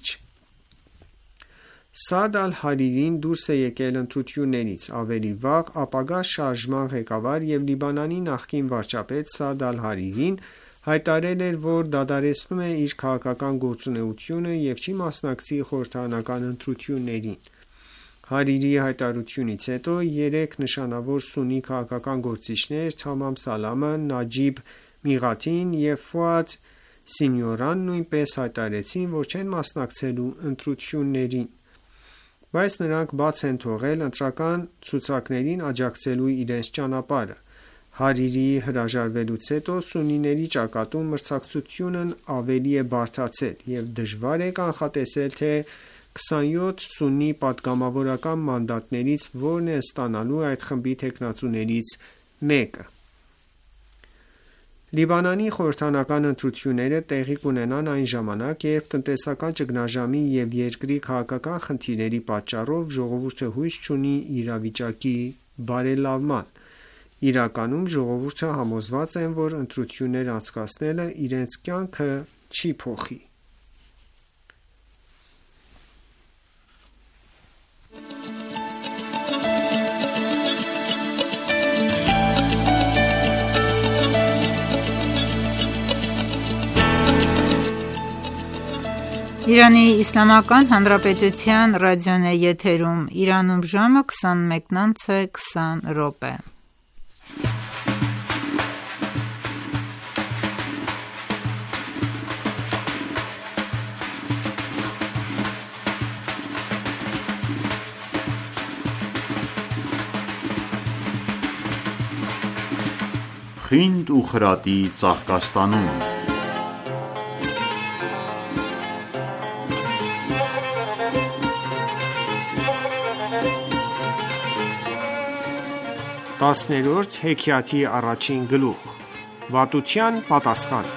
E: Սաադ Ալ-Հարիրին դուրս է եկել ընտրություններից ավելի վաղ։ Ապագա շարժման ղեկավար և Լիբանանի նախկին վարչապետ Սաադ Ալ-Հարիրին հայտարարել էր, որ դադարեցնում է իր քաղաքական գործունեությունը և չի մասնակցի խորհրդարանական ընտրություններին։ Հարիրիի հայտարարությունից հետո երեք նշանավոր սուննի քաղաքական գործիչներ՝ Թամամ Սալամը, Նաջիբ Միղաթին և Ֆուադ Սինյորան նույնպես հայտարարեցին, որ չեն մասնակցելու ընտրություններին, բայց նրանք բաց են թողել ընտրական ցուցակներին աջակցելու իրենց ճանապարհը։ Հարիրիի հրաժարվելուց հետո սուննիների ճակատում մրցակցությունն ավելի է բարդացել, և դժվար է կանխատեսել, թե քսանյոթ սուննի պատգամավորական մանդատներից որն է ստանալու այդ խմբի թեկնածուներից մեկը։ Լիբանանի խորհրդարանական ընտրությունները տեղի կունենան այն ժամանակ, երբ տնտեսական ճգնաժամի և երկրի քաղաքական խնդիրների պատճառով ժողովուրդը հույս չունի իրավիճակի բարելավման։ Իրականում ժողովուրդը համոզված են, որ ընտրություններ անցկացնելը իրենց կյանքը չի փոխի։
B: Իրանի Իսլամական Հանրապետության ռադիոն է եթերում, Իրանում ժամը քսանմեկն անց է քսան րոպե։
F: Խինդ ու խրատի ծաղկաստանում
E: տասներորդ հեքիաթի առաջին գլուխ։ Վատության պատասխանը։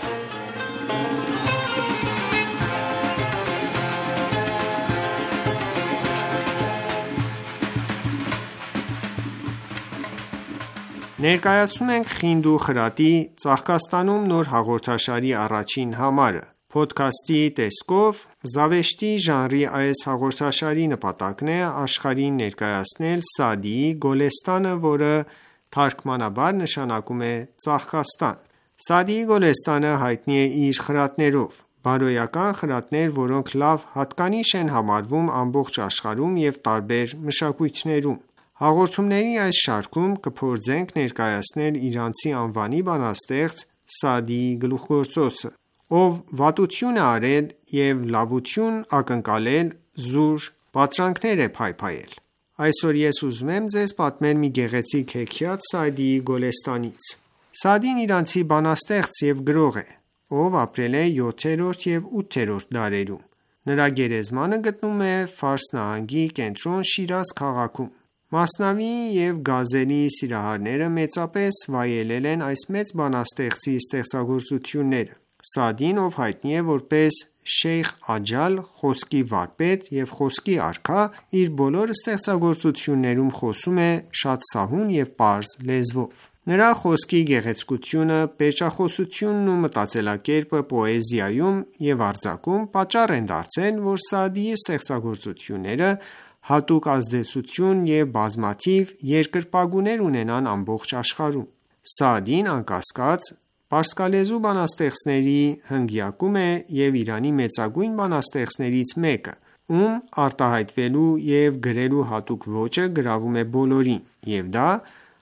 E: Ներկայացնում ենք «Խինդ ու խրատի ծաղկաստանում» նոր հաղորդաշարի առաջին համարը։ Փոդքասթի տեսքով զավեշտի ժանրի այս հաղորդաշարի նպատակն է աշխարհին ներկայացնել Սաադիի Գոլեստանը, որը թարգմանաբար նշանակում է ծաղկաստան։ Սաադիի Գոլեստանը հայտնի է իր խրատներով։ Բարոյական խրատներ, որոնք լավ հատկանիշ են համարվում ամբողջ աշխարհում և տարբեր մշակույթներում։ Հաղորդումների այս շարքում կփորձենք ներկայացնել իրանցի անվանի բանաստեղծ Սաադիի գլուխգործոցը, ով վատություն է արել և լավություն ակնկալել, զուր պատրանքներ է փայփայել։ Այսօր ես ուզում եմ ձեզ պատմել մի գեղեցիկ հեքիաթ Սաադիի Գոլեստանից։ Սաադին իրանցի բանաստեղծ և գրող է, ով ապրել է յոթերորդ և ութերորդ դարերում։ Նրա գերեզմանը գտնվում է Ֆարս նահանգի կենտրոն Շիրազ քաղաքում։ Մասնավիի և Գազելի սիրահարները մեծապես վայելել են այս մեծ բանաստեղծի ստեղծագործությունները։ Սաադին, ով հայտնի է որպես Շեյխ Աջալ, խոսքի վարպետ և խոսքի արքա, իր բոլոր ստեղծագործություններում խոսում է շատ սահուն և պարզ լեզվով։ Նրա խոսքի գեղեցկությունը, պերճախոսությունն ու մտածելակերպը պոեզիայում և արձակում պատճառ են դարձել, որ Սաադիի ստեղծագործությունները հատուկ ազդեցություն և բազմաթիվ երկրպագուներ ունենան ամբողջ աշխարհում։ Սաադին, անկասկած, պարսկալեզու բանաստեղծների հնգյակում է և Իրանի մեծագույն բանաստեղծներից մեկը, ում արտահայտվելու և գրելու հատուկ ոճը գրավում է բոլորին, և դա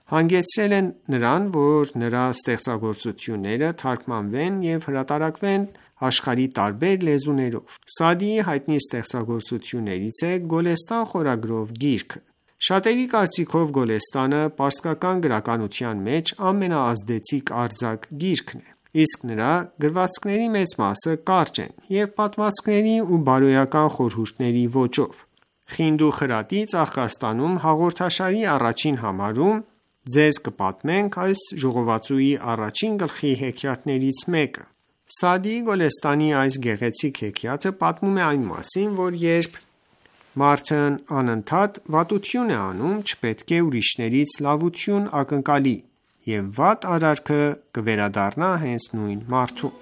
E: հանգեցրել է նրան, որ նրա ստեղծագործությունները թարգմանվեն և հրատարակվեն աշխարհի տարբեր լեզուներով։ Սաադիի հայտնի ստեղծագործություններից է Գոլեստան խորագրով գիրքը։ Շատերի կարծիքով Գոլեստանը պարսկական գրականության մեջ ամենաազդեցիկ արձակ գիրքն է, իսկ նրա գրվածքների մեծ մասը կարճ են և պատմվածքների ու բարոյական խորհուրդների ոճով։ «Խինդ ու խրատի ծաղկաստանում» հաղորդաշարի առաջին համարում ձեզ կպատմենք այս ժողովածուի առաջին գլխի հեքիաթներից մեկը։ Սաադիի Գոլեստանի այս գեղեցիկ հեքիաթը պատմում է այն մասին, որ երբ մարդն անընդհատ վատություն է անում, չպետք է ուրիշներից լավություն ակնկալի, և վատ արարքը կվերադառնա հենց նույն մարդուն։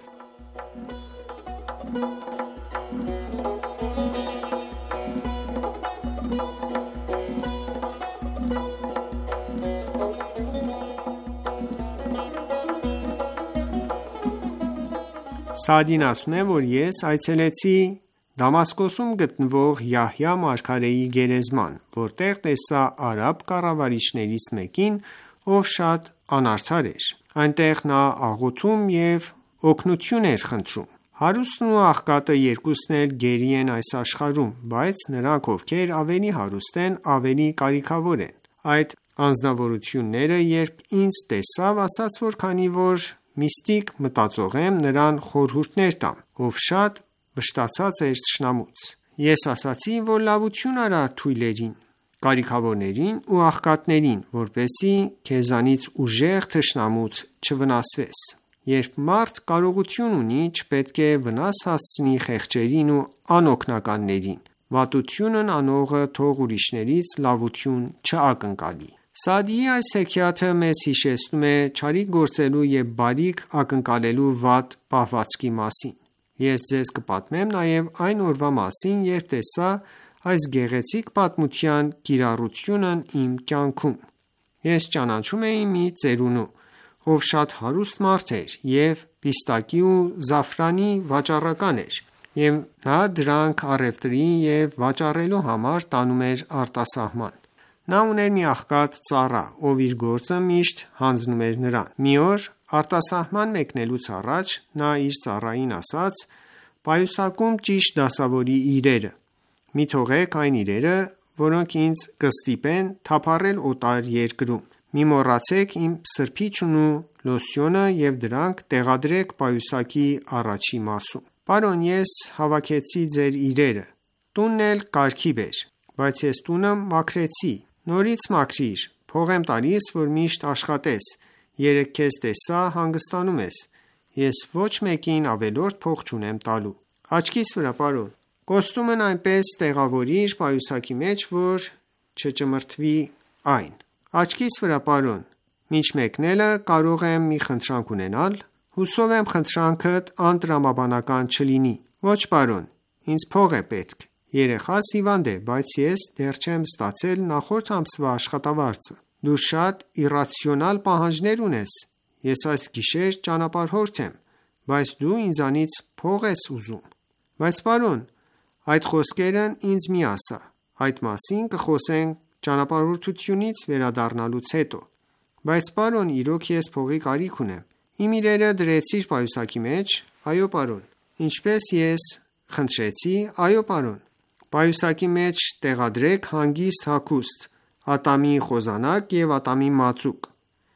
E: Սաադին ասում է, որ ես այցելեցի Դամասկոսում գտնվող Յահյա մարգարեի գերեզման, որտեղ տեսա արաբ կառավարիչներից մեկին, ով շատ անարդար էր։ Այնտեղ նա աղոթում և օգնություն էր խնդրում։ Հարուստն ու աղքատը երկուսն էլ գերի են այս աշխարհում, բայց նրանք, ովքեր ավելի հարուստ են, ավելի կարիքավոր են։ Այդ անձնավորությունները, երբ ինձ տեսավ, ասաց, որ քանի որ միստիկ մտածող եմ, նրան խորհուրդներ տամ, ով շատ վշտացած էր թշնամուց։ Ես ասացի, որ լավություն արա թույլերին, կարիքավորներին ու աղքատներին, որպեսզի քեզանից ուժեղ թշնամուց չվնասվես։ Երբ մարդ կարողություն ունի, չպետք է վնաս հասցնի խեղճերին ու անօգնականներին։ Վատությունն անողը թող ուրիշներից լավություն չակնկալի։ Սաադիի այս հեքիաթը մեզ հիշեցնում է չարիք գործելու և բարիք ակնկալելու վատ պահվածքի մասին։ Ես ձեզ կպատմեմ նաև այն օրվա մասին, երբ տեսա այս գեղեցիկ պատմության կիրառությունն իմ կյանքում։ Ես ճանաչում էի մի ծերունու, ով շատ հարուստ մարդ էր և պիստակի ու զաֆրանի վաճառական էր, և նա դրանք առևտրի և վաճառելու համար տանում էր արտասահման։ Նա ուներ մի աղքատ ծառա, ով իր գործը միշտ հանձնում էր նրան։ Մի օր արտասահման մեկնելուց առաջ նա իր ծառային ասաց. «Պայուսակում ճիշտ դասավորի իրերը։ Մի թողեք այն իրերը, որոնք ինձ կստիպեն թափառել օտար երկրում։ Մի մոռացեք իմ սրբիչն ու լոսյոնը և դրանք տեղադրեք պայուսակի առաջի մասում։ Պարոն, ես հավաքեցի ձեր իրերը։ Տունն էլ կարգի բեր։ Բայց ես տունը մաքրեցի։ Նորից մաքրիր, փող եմ տալիս, որ միշտ աշխատես։ Երեկ քեզ տեսա հանգստանում ես։ Ես ոչ մեկին ավելորդ փող չունեմ տալու։ Աչքիս վրա, պարոն։ Կոստյումն այնպես տեղավորիր պայուսակի մեջ, որ չճմրթվի այն։ Աչքիս վրա, պարոն։ Մինչ մեկնելը կարող եմ մի խնդրանք ունենալ։ Հուսով եմ խնդրանքդ անտրամաբանական չլինի։ Ոչ, պարոն, ինձ փող է պետք։ Երեխաս հիվանդ է, բայց ես դեռ չեմ ստացել նախորդ ամսվա աշխատավարձը։ Դու շատ իռացիոնալ պահանջներ ունես։ Ես այս գիշեր ճանապարհորդ եմ, բայց դու ինձանից փող ես ուզում։ Բայց պարոն, այդ խոսքերն ինձ մի ասա։ Այդ մասին կխոսենք ճանապարհորդությունից վերադառնալուց հետո։ Բայց պարոն, իրոք ես փողի կարիք ունեմ։ Իմ իրերը դրեցիր պայուսակի մեջ։ Այո, պարոն։ Ինչպես ես խնդրեցի։ Այո, պարոն։ Պայուսակի մեջ տեղադրեք հանգիստ հագուստ, ատամի խոզանակ և ատամի մածուկ։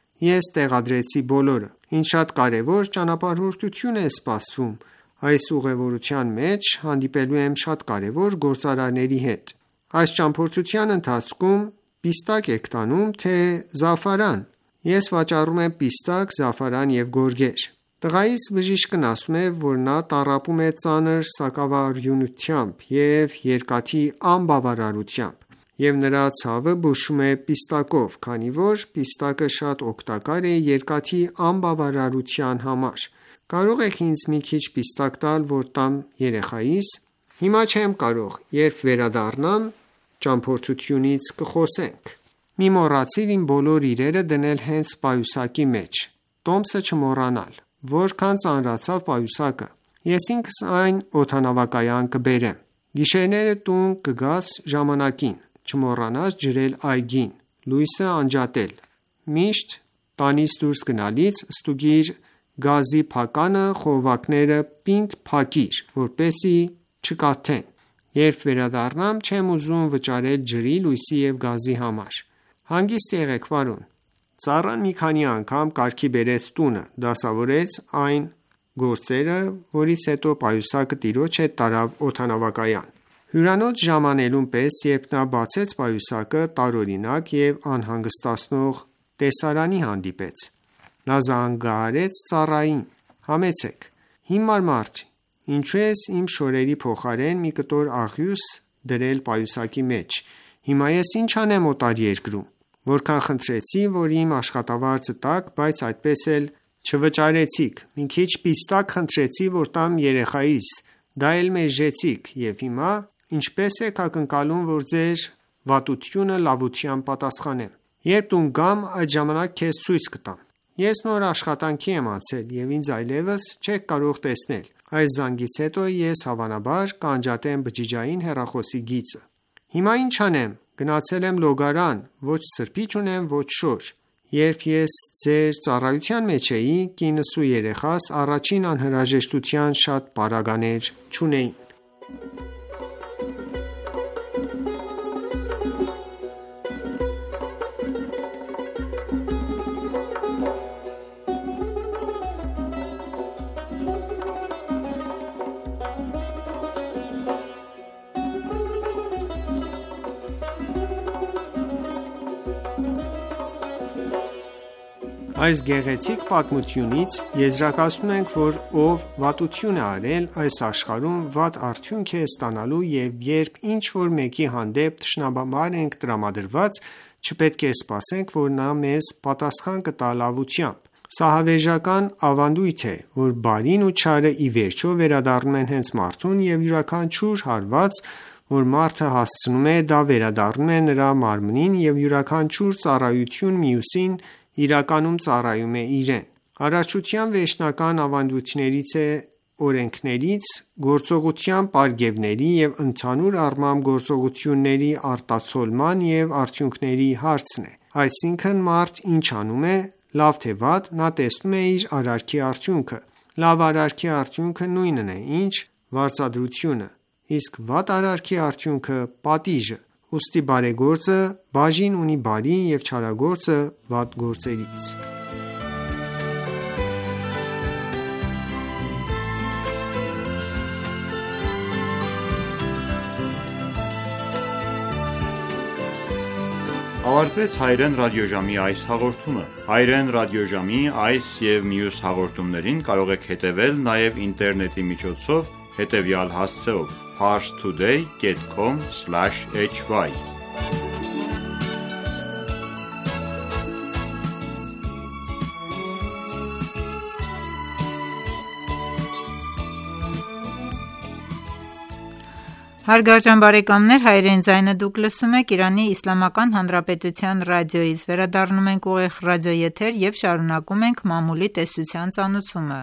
E: Ես տեղադրեցի բոլորը։ Ինձ շատ կարևոր ճանապարհորդություն է սպասվում։ Այս ուղևորության մեջ հանդիպելու եմ շատ կարևոր գործարարների հետ։ Այս ճամփորդության ընթացքում պիստակ եք տանում, թե զաֆրան։ Ես վաճառում եմ պիստակ, զաֆրան և գորգեր։ Տղայիս բժիշկն ասում է, որ նա տառապում է ծանր սակավարյունությամբ և երկաթի անբավարարությամբ, և նրա ցավը բուժվում է պիստակով, քանի որ պիստակը շատ օգտակար է երկաթի անբավարարության համար։ Կարող եք ինձ մի քիչ պիստակ տալ, որ տամ երեխայիս։ Հիմա չեմ կարող, երբ վերադառնամ ճամփորդությունից կխոսենք։ Մի մոռացիր իմ բոլոր իրերը դնել հենց պայուսակի մեջ, տոմսը չմոռանալ։ Որքան ծանրացավ պայուսակը, ես ինքս այն օդանավակայան կբերեմ։ Գիշերները տուն կգաս ժամանակին, չմոռանաս ջրել այգին, լույսը անջատել։ Միշտ տանից դուրս գնալից ստուգիր գազի փականը, խողովակները պինդ փակիր, որպեսզի չկաթեն։ Երբ վերադառնամ, չեմ ուզում վճարել ջրի, լույսի և գազի համար։ Հանգիստ եղեք, պարոն։ Ծառան մի քանի անգամ կարգի բերեց տունը, դասավորեց այն գործերը, որից հետո պայուսակը տիրոջ հետ տարավ օդանավակայան։ Հյուրանոց ժամանելուն պես, երբ նա բացեց պայուսակը, տարօրինակ և անհանգստացնող տեսարանի հանդիպեց։ Նա զանգահարեց ծառային. «Համեցեք»։ Հիմար մարդ, ինչու ես իմ շորերի փոխարեն մի կտոր աղյուս դրել պայուսակի մեջ։ Հիմա ես ինչ անեմ օտարերկրում։ Որքան խնդրեցի, որ իմ աշխատավարձը տաք, բայց այդպես էլ չվճարեցիք։ Մի քիչ պիստակ խնդրեցի, որ տամ երեխայիս, դա էլ մերժեցիք, և հիմա ինչպե՞ս եք ակնկալում, որ ձեր վատությունը լավությամբ պատասխանեմ։ Երբ տուն գամ, այդ ժամանակ քեզ ցույց կտամ։ Ես նոր աշխատանքի եմ անցել, և ինձ այլևս չեք կարող տեսնել։ Այս զանգից հետո ես հավանաբար կանջատեմ բջջային հեռախոսի գիծը։ Հիմա ինչ անեմ, գնացել եմ լոգարան, ոչ սրբիչ ունեմ, ոչ շոր։ Երբ ես ձեր ծառայության մեջ էի, կինս ու երեխաս առաջին անհրաժեշտության շատ պարագաներ չունեին։ Այս գեղեցիկ պատմությունից եզրակացնում ենք, որ ով վատություն է արել այս աշխարհում, վատ արդյունք է ստանալու, և երբ ինչ-որ մեկի հանդեպ թշնամաբար ենք տրամադրված, չպետք է սպասենք, որ նա մեզ պատասխան կտա լավությամբ։ Սա հավերժական ավանդույթ է, որ բարին ու չարը ի վերջո վերադառնում են հենց մարդուն, և յուրաքանչյուր հարված, որ մարդը հասցնում է, դա վերադառնում է նրա մարմնին, և յուրաքանչյուր ծառայություն մյուսին իրականում ծառայում է իրեն։ Արարչության վերջնական ավանդույթներից է օրենքներից, գործողության պարգևների և ընդհանուր առմամբ գործողությունների արտացոլման և արդյունքների հարցն է։ Այսինքն մարդ ինչ անում է, լավ թե վատ, նա տեսնում է իր արարքի արդյունքը։ Լավ արարքի արդյունքը նույնն է, ինչ վարձատրությունը, իսկ վատ արարքի արդյունքը պատիժը։ Ուստի բարեգործը բաժին ունի բարի և չարագործը վատ գործերից։
F: Ավարտվեց Հայերեն ռադիոժամի այս հաղորդումը։ Հայերեն ռադիոժամի այս և մյուս հաղորդումներին կարող եք հետևել նաև ինտերնետի միջոցով հետևյալ հասցեով՝ parse today dot com slash h y
B: Հարգարժան բարեկամներ, Հայերեն ձայնը դուք լսում եք Իրանի Իսլամական Հանրապետության ռադիոյից։ Վերադառնում ենք ուղիղ ռադիոեթեր և շարունակում ենք մամուլի տեսության ծանոթումը։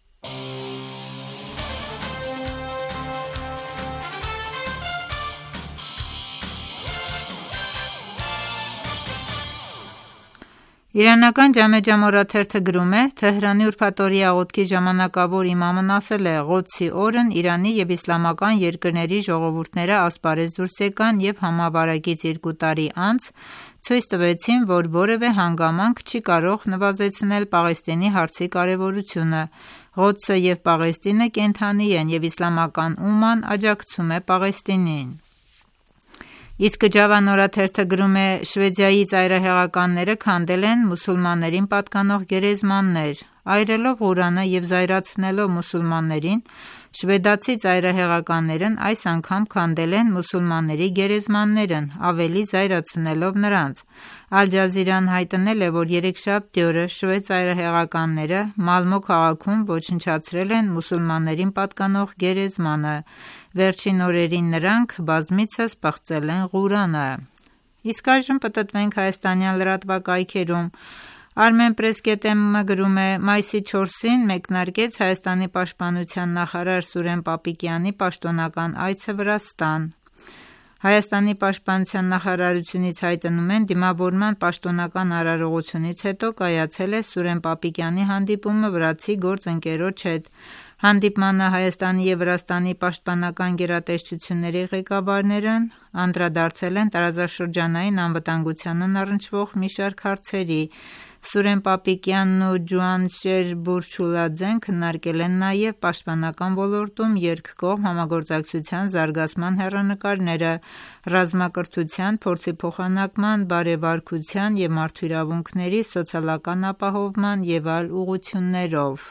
B: Իրանական «Ջամե Ջամ» օրաթերթը գրում է. «Թեհրանի ուրբաթօրյա աղոթքի ժամանակավոր իմամն ասել է. «Ղոդսի օրն Իրանի և իսլամական երկրների ժողովուրդները ասպարեզ դուրս եկան և համավարակից երկու տարի անց ցույց տվեցին, որ որևէ հանգամանք չի կարող նվազեցնել Պաղեստինի հարցի կարևորությունը։ Ղոդսը և Պաղեստինը կենդանի են, և իսլամական ումման աջակցում է Պաղեստինին»։ Իսկ «Ջավան» օրաթերթը գրում է. «Շվեդիայի ծայրահեղականները քանդել են մուսուլմաններին պատկանող գերեզմաններ։ Այրելով Ղուրանը և զայրացնելով մուսուլմաններին, շվեդացի ծայրահեղականներն այս անգամ քանդել են մուսուլմանների գերեզմաններն, ավելի զայրացնելով նրանց։ Ալ Ջազիրան հայտնել է, որ երեքշաբթի օրը շվեդ ծայրահեղականները Մալմո քաղաքում ոչնչացրել են մուսուլմաններին պատկանող գերեզմանը։ Վերջին օրերին նրանք բազմիցս պղծել են Ղուրանը»։ Իսկ այժմ պտտվենք հայաստանյան լրատվակայքերում։ Armenpress dot m-ը գրում է. «Մայիսի չորսին մեկնարկեց Հայաստանի պաշտպանության նախարար Սուրեն Պապիկյանի պաշտոնական այցը Վրաստան։ Հայաստանի պաշտպանության նախարարությունից հայտնում են, դիմավորման պաշտոնական արարողությունից հետո կայացել է Սուրեն Պապիկյանի հանդիպումը վրացի գործընկերոջ հետ։ Հանդիպմանը Հայաստանի և Վրաստանի պաշտպանական գերատեսչությունների ղեկավարներն անդրադարձել են տարածաշրջանային անվտանգությանն առնչվող մի շարք հարցերի։ Սուրեն Պապիկյանն ու Ջուանշեր Բուրչուլաձեն քննարկել են նաև պաշտպանական ոլորտում երկկողմ համագործակցության զարգացման հեռանկարները, ռազմակրթության, փորձի փոխանակման, բարևարկության և մարդու իրավունքների սոցիալական ապահովման և այլ ուղղություններով։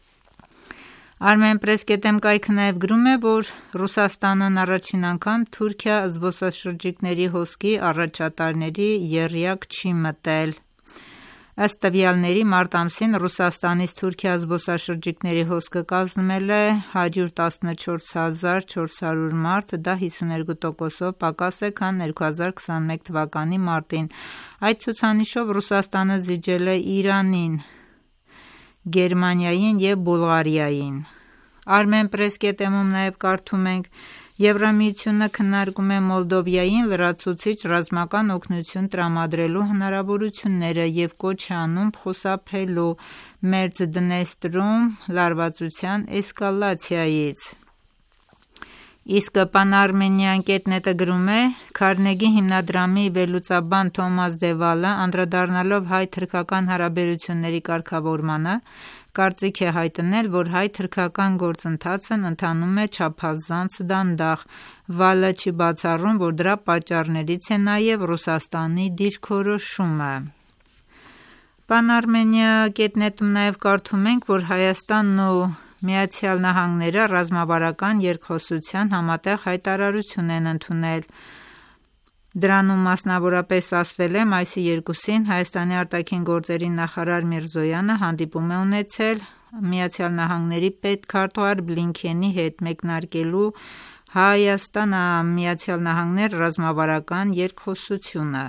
B: Armenpress.am կայքը նաև գրում է, որ Ռուսաստանն առաջին անգամ Թուրքիա զբոսաշրջիկների հոսքի առաջատարների եռյակ չի մտել։ Ըստ տվյալների, մարտ ամսին Ռուսաստանից Թուրքիա զբոսաշրջիկների հոսքը կազմել է հարյուր տասնչորս հազար չորս հարյուր մարդ, դա հիսուներկու տոկոսով պակաս է, քան երկու հազար քսաներկու թվականի մարտին։ Այդ ցուցանիշով Ռուսաստանը զիջել է Իրանին, Գերմանիային և Բուլղարիային։ Armenpress.am-ում նաև կարդում ենք. Եվրամիությունը քննարկում է Մոլդովային լրացուցիչ ռազմական օգնություն տրամադրելու հնարավորությունները և կոչ է անում խուսափելու Մերձդնեստրում լարվածության էսկալացիայից։ Իսկ Pan-Armenian կետ net-ը գրում է. Քարնեգի հիմնադրամի վերլուծաբան Թոմաս Դևալը, անդրադառնալով հայ-թուրքական հարաբերությունների կարգավորմանը, կարծիք է հայտնել, որ հայ-թուրքական գործընթացն ընթանում է չափազանց դանդաղ։ Վալը չի բացառում, որ դրա պատճառներից է նաև Ռուսաստանի դիրքորոշումը։ Pan-Armenian կետ net-ում նաև կարդում ենք, որ Հայաստանն ու Միացյալ Նահանգները ռազմավարական երկխոսության համատեղ հայտարարություն են ընդունել։ Դրանում մասնավորապես ասվել է մայիսի երկուսին Հայաստանի արտաքին գործերի նախարար Միրզոյանը հանդիպում է ունեցել Միացյալ Նահանգների պետքարտուղար Բլինքենի հետ մեկնարկելու Հայաստան-Միացյալ Նահանգներ ռազմավարական երկխոսությունը։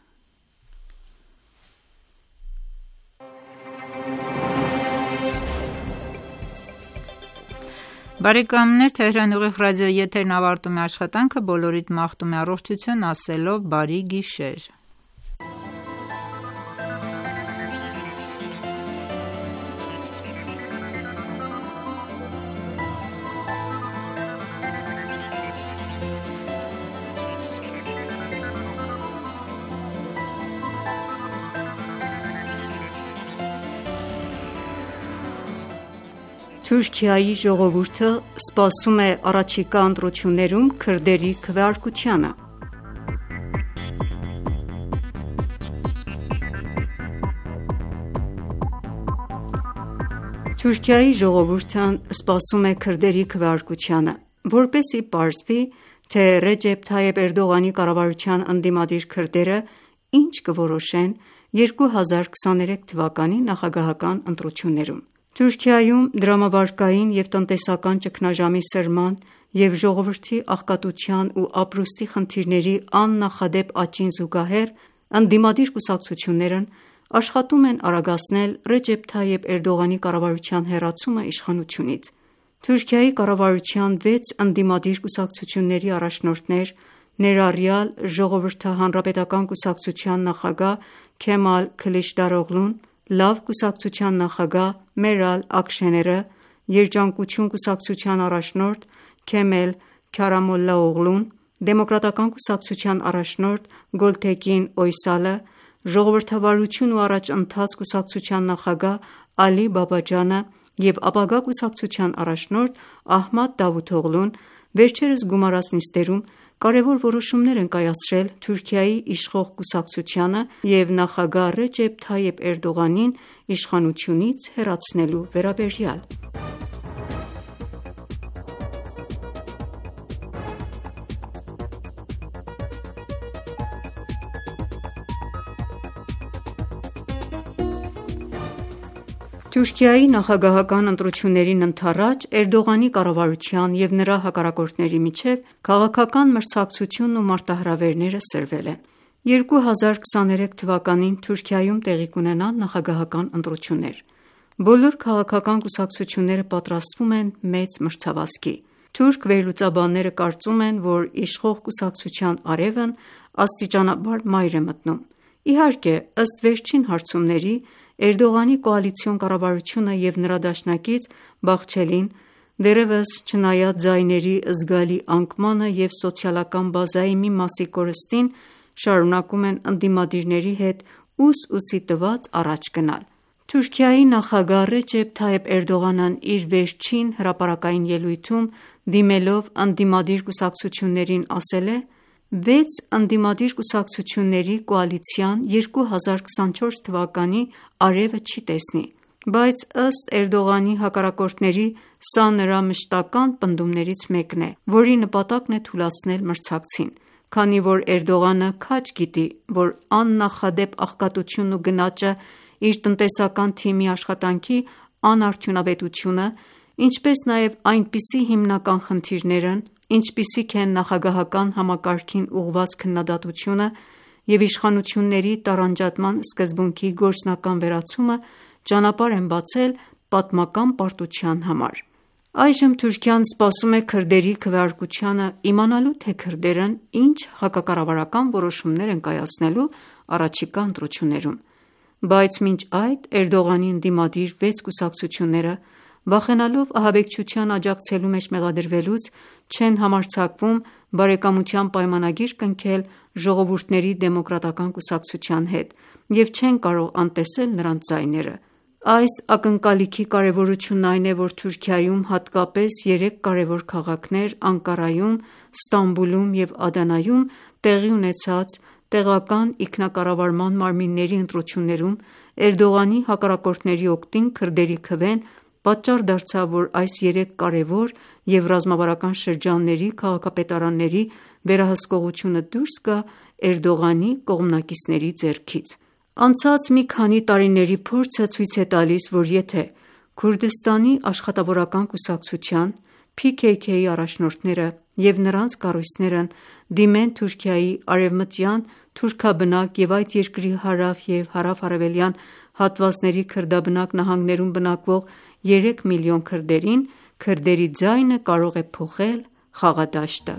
B: Բարեկամներ, Թեհրանի ուղիղ ռադիոյի եթերն ավարտում է աշխատանքը, բոլորիդ մաղթում է առողջություն, ասելով բարի գիշեր։
G: Թուրքիայի ժողովուրդը սպասում է առաջիկա ընտրություններում քրդերի քվեարկությանը։ Թուրքիայի ժողովուրդն սպասում է քրդերի քվեարկությանը, որպեսզի պարզվի, թե Ռեջեփ Թայեփ Էրդողանի կառավարության ընդդիմադիր քրդերը ինչ կորոշեն երկու հազար քսաներեք թվականի նախագահական ընտրություններում։ Թուրքիայում դրամավարկային և տնտեսական ճգնաժամի սրման և ժողովրդի աղքատության ու ապրուստի խնդիրների աննախադեպ աճին զուգահեռ ընդդիմադիր կուսակցություններն աշխատում են արագացնել Ռեջեփ Թայեփ Էրդողանի կառավարության հեռացումը իշխանությունից։ Թուրքիայի կառավարության վեց ընդդիմադիր կուսակցությունների առաջնորդներ, ներառյալ Ժողովրդահանրապետական կուսակցության նախագահ Քեմալ Քլիչդարօղլուն, Լավ կուսակցության նախագահ Մերալ Աքշեները, Երջանկություն կուսակցության առաջնորդ Քեմել Քարամոլլաօղլուն, Դեմոկրատական կուսակցության առաջնորդ Գոլթեքին Օյսալը, Ժողովրդավարություն ու առաջընթաց կուսակցության նախագահ Ալի Բաբաջանը և Ապագա կուսակցության առաջնորդ Ահմադ Դավութօղլուն վերջերս գումարած նիստերում կարևոր որոշումներ են կայացրել Թուրքիայի իշխող կուսակցությանը և նախագահ Ռեջեփ Թայեփ Էրդողանին իշխանությունից հեռացնելու վերաբերյալ։ Թուրքիայի նախագահական ընտրություններին ընդառաջ Էրդողանի կառավարության և նրա հակառակորդների միջև քաղաքական մրցակցությունն ու մարտահրավերները սրվել են։ երկու հազար քսաներեք թվականին Թուրքիայում տեղի կունենան նախագահական ընտրություններ։ Բոլոր քաղաքական կուսակցությունները պատրաստվում են մեծ մրցավազքի։ Թուրք վերլուծաբանները կարծում են, որ իշխող կուսակցության արևն աստիճանաբար մայր է մտնում։ Իհարկե, ըստ վերջին հարցումների, Էրդողանի կոալիցիոն կառավարությունը և նրա դաշնակից Բաղչելին դեռևս չնայած ձայների զգալի անկմանը և սոցիալական բազայի մի մասի կորստին, շարունակում են ընդդիմադիրների հետ ուս-ուսի տված առաջ գնալ։ Թուրքիայի նախագահ Ռեջեփ Թայիփ Էրդողանն իր վերջին հրապարակային ելույթում, դիմելով ընդդիմադիր կուսակցություններին, ասել է. «Վեց ընդդիմադիր կուսակցությունների կոալիցիան երկու հազար քսանչորս թվականի արևը չի տեսնի, բայց ըստ Էրդողանի հակառակորդների սա նրա մշտական պնդումներից մեկն է, որի նպատակն է թուլացնել մրցակցին, քանի որ Էրդողանը քաջ գիտի, որ աննախադեպ աղքատությունն ու գնաճը, իր տնտեսական թիմի աշխատանքի անարդյունավետությունը, ինչպես նաև այնպիսի հիմնական խնդիրներն, ինչպիսիք են նախագահական համակարգին ուղղված քննադատությունը և իշխանությունների տառանջատման սկզբունքի գործնական վերացումը, ճանապարհ են բացել պատմական պարտության համար»։ Այժմ Թուրքիան սպասում է քրդերի քվեարկությանը, իմանալու թե քրդերն ինչ հակակառավարական որոշումներ են կայացնելու առաջիկա ընտրություններում։ Բայց մինչ այդ Էրդողանի ընդդիմադիր վեց կուսակցությունները, վախենալով ահաբեկչության աջակցելու մեջ մեղադրվելուց, չեն համարձակվում բարեկամության պայմանագիր կնքել Ժողովուրդների դեմոկրատական կուսակցության հետ և չեն կարող անտեսել նրանց ձայները։ Այս ակնկալիքի կարևորությունն այն է, որ Թուրքիայում հատկապես երեք կարևոր քաղաքներ՝ Անկարայում, Ստամբուլում և Ադանայում տեղի ունեցած տեղական ինքնակառավարման մարմինների ընտրություններում Էրդողանի հակառակորդների օգտին քրդերի քվեն պատճառ դարձավ, որ այս երեք կարևոր և ռազմավարական շրջանների քաղաքապետարանների վերահսկողությունը դուրս գա Էրդողանի կողմնակիցների ձեռքից։ Անցած մի քանի տարիների փորձը ցույց է տալիս, որ եթե Քուրդիստանի աշխատավորական կուսակցության (Փի Քեյ Քեյ) առաջնորդները և նրանց կառույցներն դիմեն Թուրքիայի արևմտյան թուրքաբնակ և այդ երկրի հարավ և հարավ-արևելյան հատվածների քրդաբնակ նահանգներում բնակվող երեք միլիոն քրդերին, քրդերի ձայնը կարող է փոխել խաղադաշտը։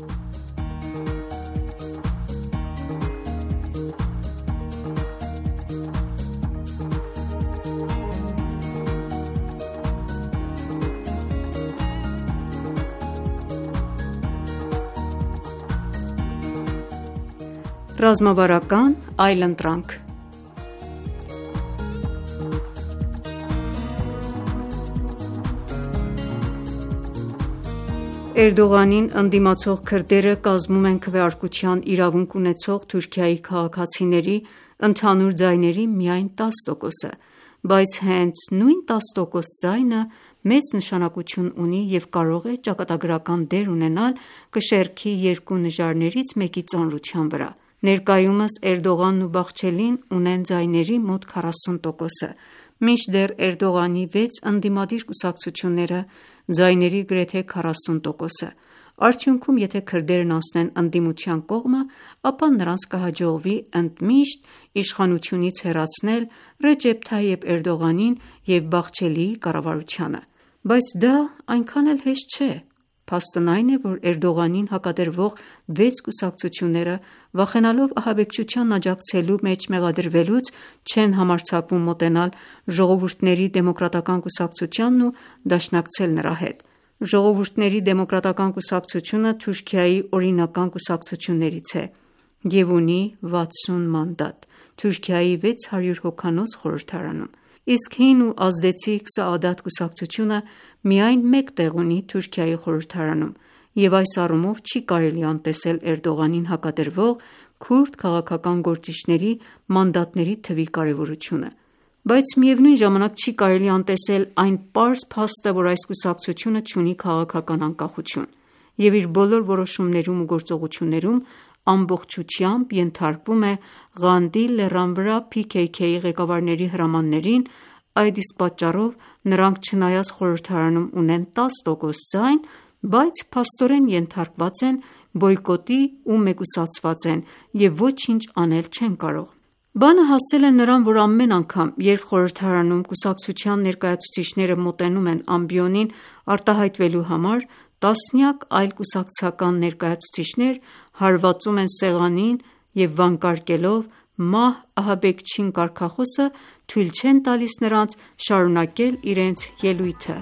G: Ռազմավարական այլընտրանք։ Էրդողանին ընդդիմացող քրդերը կազմում են քվեարկության իրավունք ունեցող Թուրքիայի քաղաքացիների ընդհանուր ձայների միայն տաս տոկոսը, բայց հենց նույն տաս տոկոս ձայնը մեծ նշանակություն ունի և կարող է ճակատագրական դեր ունենալ կշեռքի երկու նժարներից մեկի ծանրության վրա։ Ներկայումս Էրդողանն ու Բաղչելին ունեն ձայների մոտ քառասուն տոկոսը, մինչդեռ Էրդողանի վեց ընդդիմադիր կուսակցությունները ձայների գրեթե քառասուն տոկոսը։ Արդյունքում, եթե քրդերն անցնեն ընդդիմության կողմը, ապա նրանց կհաջողվի ընդմիշտ իշխանությունից հեռացնել Ռեջեփ Թայիփ Էրդողանին և Բաղչելիի կառավարությանը։ Բայց դա այնքան էլ հեշտ չէ։ Փաստն այն է, որ Էրդողանին հակադրվող վեց կուսակցությունները, վախենալով ահաբեկչությանն աջակցելու մեջ մեղադրվելուց, չեն համարձակվում մոտենալ Ժողովուրդների դեմոկրատական կուսակցությանն ու դաշնակցել նրա հետ։ Ժողովուրդների դեմոկրատական կուսակցությունը Թուրքիայի օրինական կուսակցություններից է և ունի վաթսուն մանդատ Թուրքիայի վեց հարյուր հոգանոց խորհրդարանում, իսկ հին ու ազդեցիկ Սաադաթ կուսակցությունը միայն մեկ տեղ ունի Թուրքիայի խորհրդարանում և այս առումով չի կարելի անտեսել Էրդողանին հակադրվող քուրդ քաղաքական գործիչների մանդատների թվի կարևորությունը։ Բայց միևնույն ժամանակ չի կարելի անտեսել այն պարզ փաստը, որ այս կուսակցությունը չունի քաղաքական անկախություն և իր բոլոր որոշումներում ու գործողություններում ամբողջությամբ ենթարկվում է Ղանդի լեռան վրա Փի Քեյ Քեյի ղեկավարների հրամաններին, այդ իսկ պատճառով նրանք չնայած խորհրդարանում ունեն տաս տոկոս ձայն, բայց փաստորեն ենթարկված են բոյկոտի ու մեկուսացված են և ոչինչ անել չեն կարող։ Բանը հասել է նրան, որ ամեն անգամ, երբ խորհրդարանում կուսակցության ներկայացուցիչները մոտենում են ամբիոնին արտահայտվելու համար, Տասնյակ այլ կուսակցական ներկայացուցիչներ հարվածում են սեղանին և վանկարկելով «Մահ ահաբեկչին» կարգախոսը թույլ չեն տալիս նրանց շարունակել իրենց ելույթը։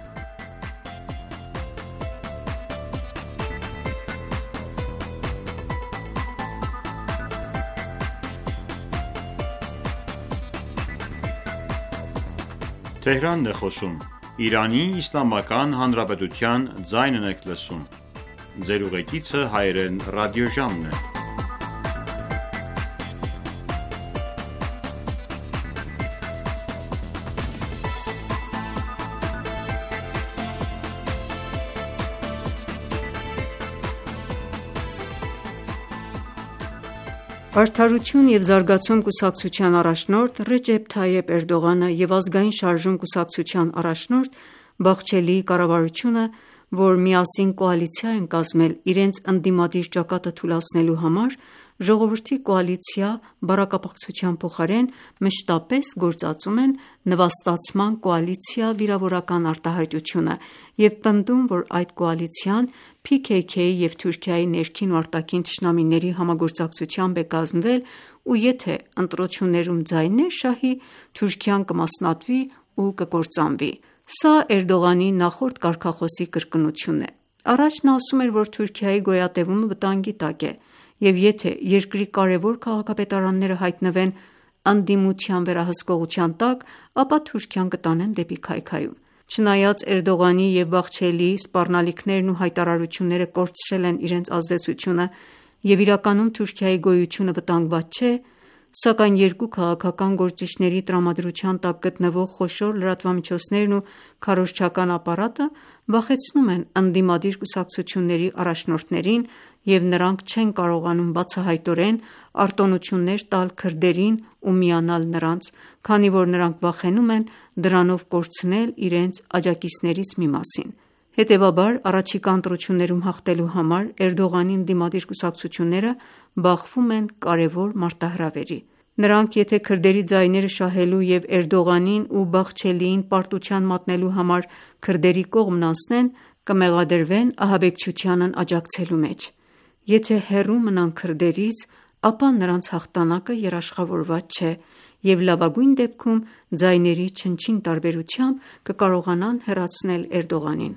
G: Արդարություն և զարգացում կուսակցության առաջնորդ Ռեջեփ Թայեփ Էրդողանը և Ազգային շարժում կուսակցության առաջնորդ Բախչելիի կառավարությունը, որ միասին կոալիցիա են կազմել իրենց ընդդիմադիր ճակատը թուլացնելու համար, «Ժողովրդի կոալիցիա» բառակապակցության փոխարեն մշտապես գործածում են «նվաստացման կոալիցիա» վիրավորական արտահայտությունը և պնդում, որ այդ կոալիցիան Փի Քեյ Քեյի և Թուրքիայի ներքին ու արտաքին թշնամիների համագործակցությամբ է կազմվել ու եթե ընտրություններում ձայներ շահի, Թուրքիան կմասնատվի ու կկործանվի: Սա Էրդողանի նախորդ կարգախոսի կրկնությունն է: Առաջ նա ասում էր, որ Թուրքիայի գոյատևումը վտանգի տակ է և եթե երկրի կարևոր քաղաքապետարանները հայտնվեն ընդդիմության վերահսկողության տակ, ապա Թուրքիան կտանեն դեպի քայքայում: Չնայած Էրդողանի և Բախչելիի սպառնալիքներն ու հայտարարությունները կորցրել են իրենց ազդեցությունը և իրականում Թուրքիայի գոյությունը վտանգված չէ, սակայն երկու քաղաքական գործիչների տրամադրության տակ գտնվող խոշոր լրատվամիջոցներն ու քարոզչական ապարատը վախեցնում են ընդդիմադիր կուսակցությունների առաջնորդներին և նրանք չեն կարողանում բացահայտորեն արտոնություններ տալ քրդերին ու միանալ նրանց, քանի որ նրանք վախենում են դրանով կորցնել իրենց աջակիցներից մի մասին: Հետևաբար, առաջիկա ընտրություններում հաղթելու համար Էրդողանի ընդդիմադիր կուսակցությունները բախվում են կարևոր մարտահրավերի: Նրանք եթե քրդերի ձայները շահելու և Էրդողանին ու Բախչելիին պարտության մատնելու համար քրդերի կողմն անցնեն, կմեղադրվեն ահաբեկչությանն աջակցելու մեջ: Եթե հեռու մնան քրդերից, ապա նրանց հաղթանակը երաշխավորված չէ և լավագույն դեպքում ձայների չնչին տարբերությամբ կկարողանան հեռացնել Էրդողանին: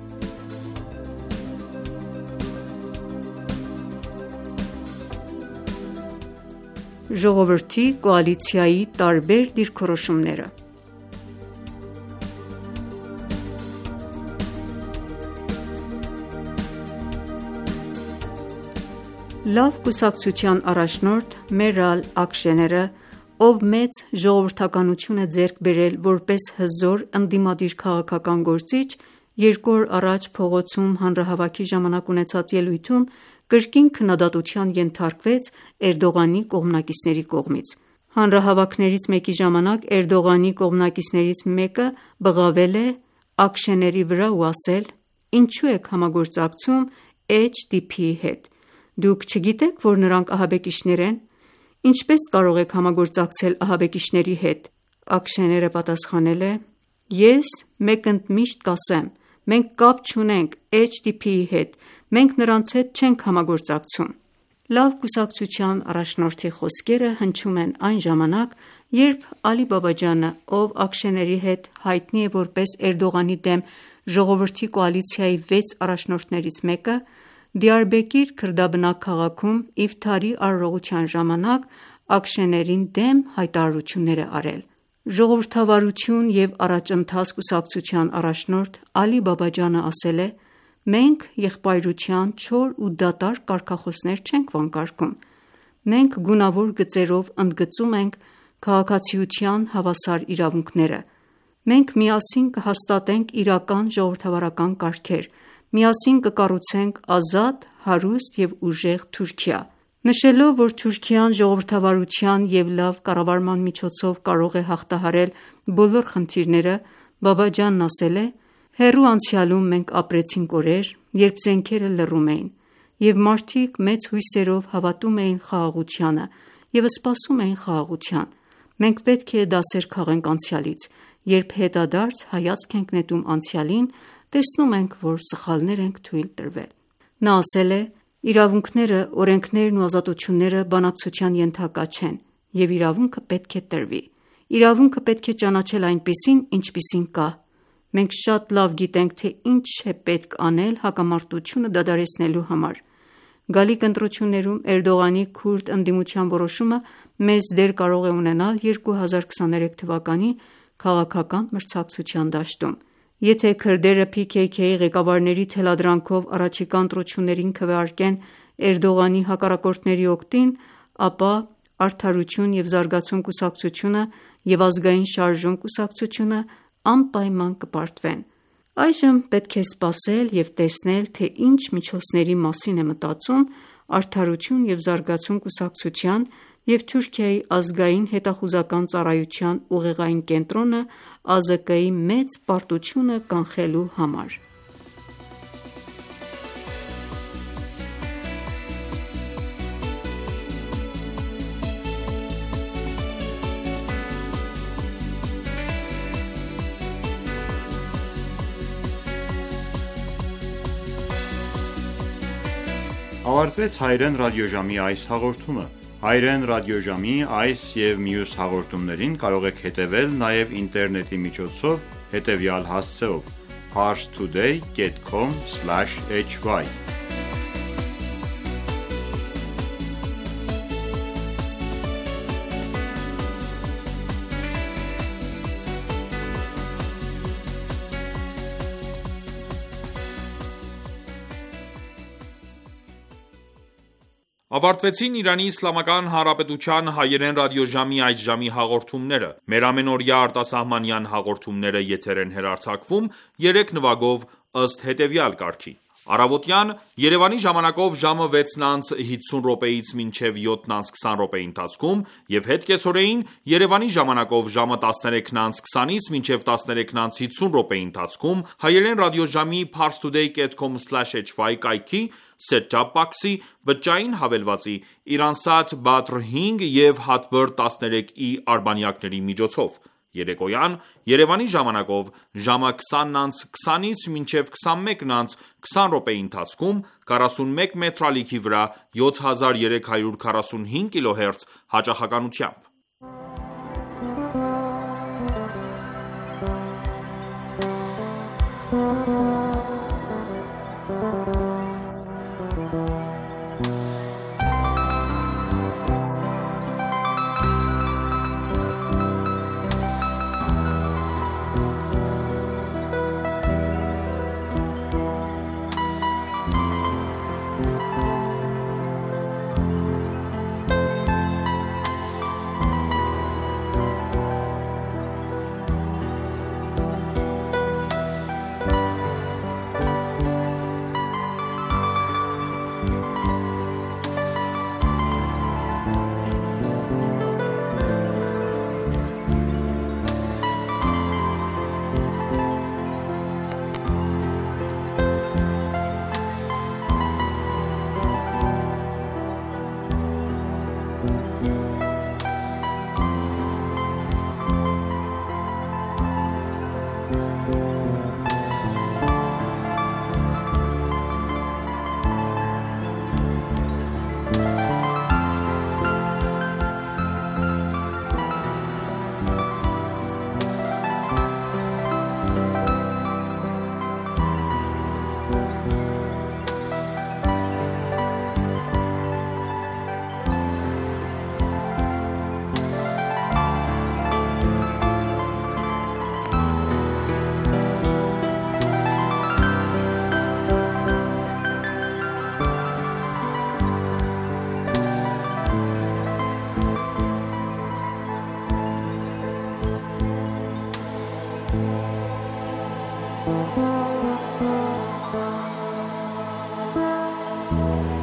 G: Ժողովրդի կոալիցիայի տարբեր դիրքորոշումները Լավ կուսակցության առաջնորդ Մերալ Ակշեները, ով մեծ ժողովրդականություն է ձեռք բերել որպես հզոր ընդդիմադիր քաղաքական գործիչ, երկու օր առաջ փողոցում հանրահավաքի ժամանակ ունեցած ելույթում կրկին քննադատության ենթարկվեց Էրդողանի կողմնակիցների կողմից: Հանրահավաքներից մեկի ժամանակ Էրդողանի կողմնակիցներից մեկը բղավել է Ակշեների վրա ու ասել. «Ինչու եք համագործակցում Էյչ Դի Փիի հետ: Դուք չգիտե՞ք, որ նրանք ահաբեկիչներ են: Ինչպե՞ս կարող եք համագործակցել ահաբեկիչների հետ»: Ակշեները պատասխանել է. «Ես մեկընդմիշտ կասեմ, մենք կապ չունենք Էյչ Դի Փիի հետ, մենք նրանց հետ չենք համագործակցում»: Լավ կուսակցության առաջնորդի խոսքերը հնչում են այն ժամանակ, երբ Ալի Բաբաջանը, ով Ակշեների հետ հայտնի է որպես Էրդողանի դեմ ժողովրդի կոալիցիայի վեց առաջնորդներից մեկը, Դիարբեկիր քրդաբնակ քաղաքում Իֆթարի արարողության ժամանակ Ակշեներին դեմ հայտարարություններ է արել: Ժողովրդավարություն և առաջընթաց կուսակցության առաջնորդ Ալի Բաբաջանը ասել է. «Մենք եղբայրության չոր ու դատարկ կարգախոսներ չենք վանկարկում: Մենք գունավոր գծերով ընդգծում ենք քաղաքացիության հավասար իրավունքները: Մենք միասին կհաստատենք իրական ժողովրդավարական կարգեր, միասին կկառուցենք ազատ, հարուստ և ուժեղ Թուրքիա»: Նշելով, որ Թուրքիան ժողովրդավարության և լավ կառավարման միջոցով կարող է հաղթահարել բոլոր խնդիրները, Բաբաջանն ասել է. «Հեռու անցյալում մենք ապրեցինք օրեր, երբ զենքերը լռում էին և մարդիկ մեծ հույսերով հավատում էին խաղաղությանը և սպասում էին խաղաղության: Մենք պետք է դասեր քաղենք անցյալից: Երբ հետադարձ հայացք ենք նետում անցյալին, տեսնում ենք, որ սխալներ ենք թույլ տրվել։ Նա ասել է. «Իրավունքները, օրենքներն ու ազատությունները բանակցության ենթակա չեն, և իրավունքը պետք է տրվի։ Իրավունքը պետք է ճանաչել այնպիսին, ինչպիսին կա։ Մենք շատ լավ գիտենք, թե ինչ է պետք անել հակամարտությունը դադարեցնելու համար։ Գալիք ընտրություններում Էրդողանի քուրդ ընդդիմության որոշումը մեծ դեր կարող է ունենալ երկու հազար քսաներեք թվականի քաղաքական մրցակցության դաշտում։ Եթե քրդերը Փի Քեյ Քեյի ղեկավարների թելադրանքով առաջիկա ընտրություններին քվեարկեն Էրդողանի հակառակորդների օգտին, ապա Արդարություն և զարգացում կուսակցությունը և Ազգային շարժում կուսակցությունը անպայման կպարտվեն։ Այժմ պետք է սպասել և տեսնել, թե ինչ միջոցների մասին է մտածում Արդարություն և զարգացում կուսակցության և Թուրքիայի ազգային հետախուզական ծառայության ուղեղային կենտրոնը Ա ԶԿ Ի մեծ պարտությունը կանխելու համար։
F: Ավարտվեց Հայրեն ռադիոժամի այս հաղորդումը։ Հայրեն ռադիոժամի այս և մյուս հաղորդումներին կարող եք հետևել նաև ինտերնետի միջոցով հետևյալ հասցեով՝ parstoday dot com slash h y
A: Ավարտվեցին Իրանի Իսլամական Հանրապետության հայերեն ռադիոժամի այս ժամի հաղորդումները։ Մեր ամենօրյա արտասահմանյան հաղորդումները եթեր են հեռարձակվում երեք նվագով ըստ հետևյալ կարգի. Առավոտյան Երևանի ժամանակով ժամը վեցն անց հիսուն րոպեից մինչև յոթն անց քսան րոպեի ընթացքում և հետ կեսօրեին Երևանի ժամանակով ժամը տասներեքն անց քսանից մինչև տասներեքն անց հիսուն րոպեի ընթացքում հայերեն ռադիոժամի parstoday dot com slash h y կայքի set-top box-ի բջջային հավելվածի Իրանսատ Badr հինգ և Hotbird տասներեք ի արբանյակների միջոցով։ Երեկոյան Երևանի ժամանակով ժամը քսանն անց քսանից մինչև քսանմեկն անց քսան րոպեի ընթացքում քառասունմեկ մետրալիքի վրա յոթ հազար երեք հարյուր քառասունհինգ կիլոհերց հաճախականությամբ։
H: Thank you.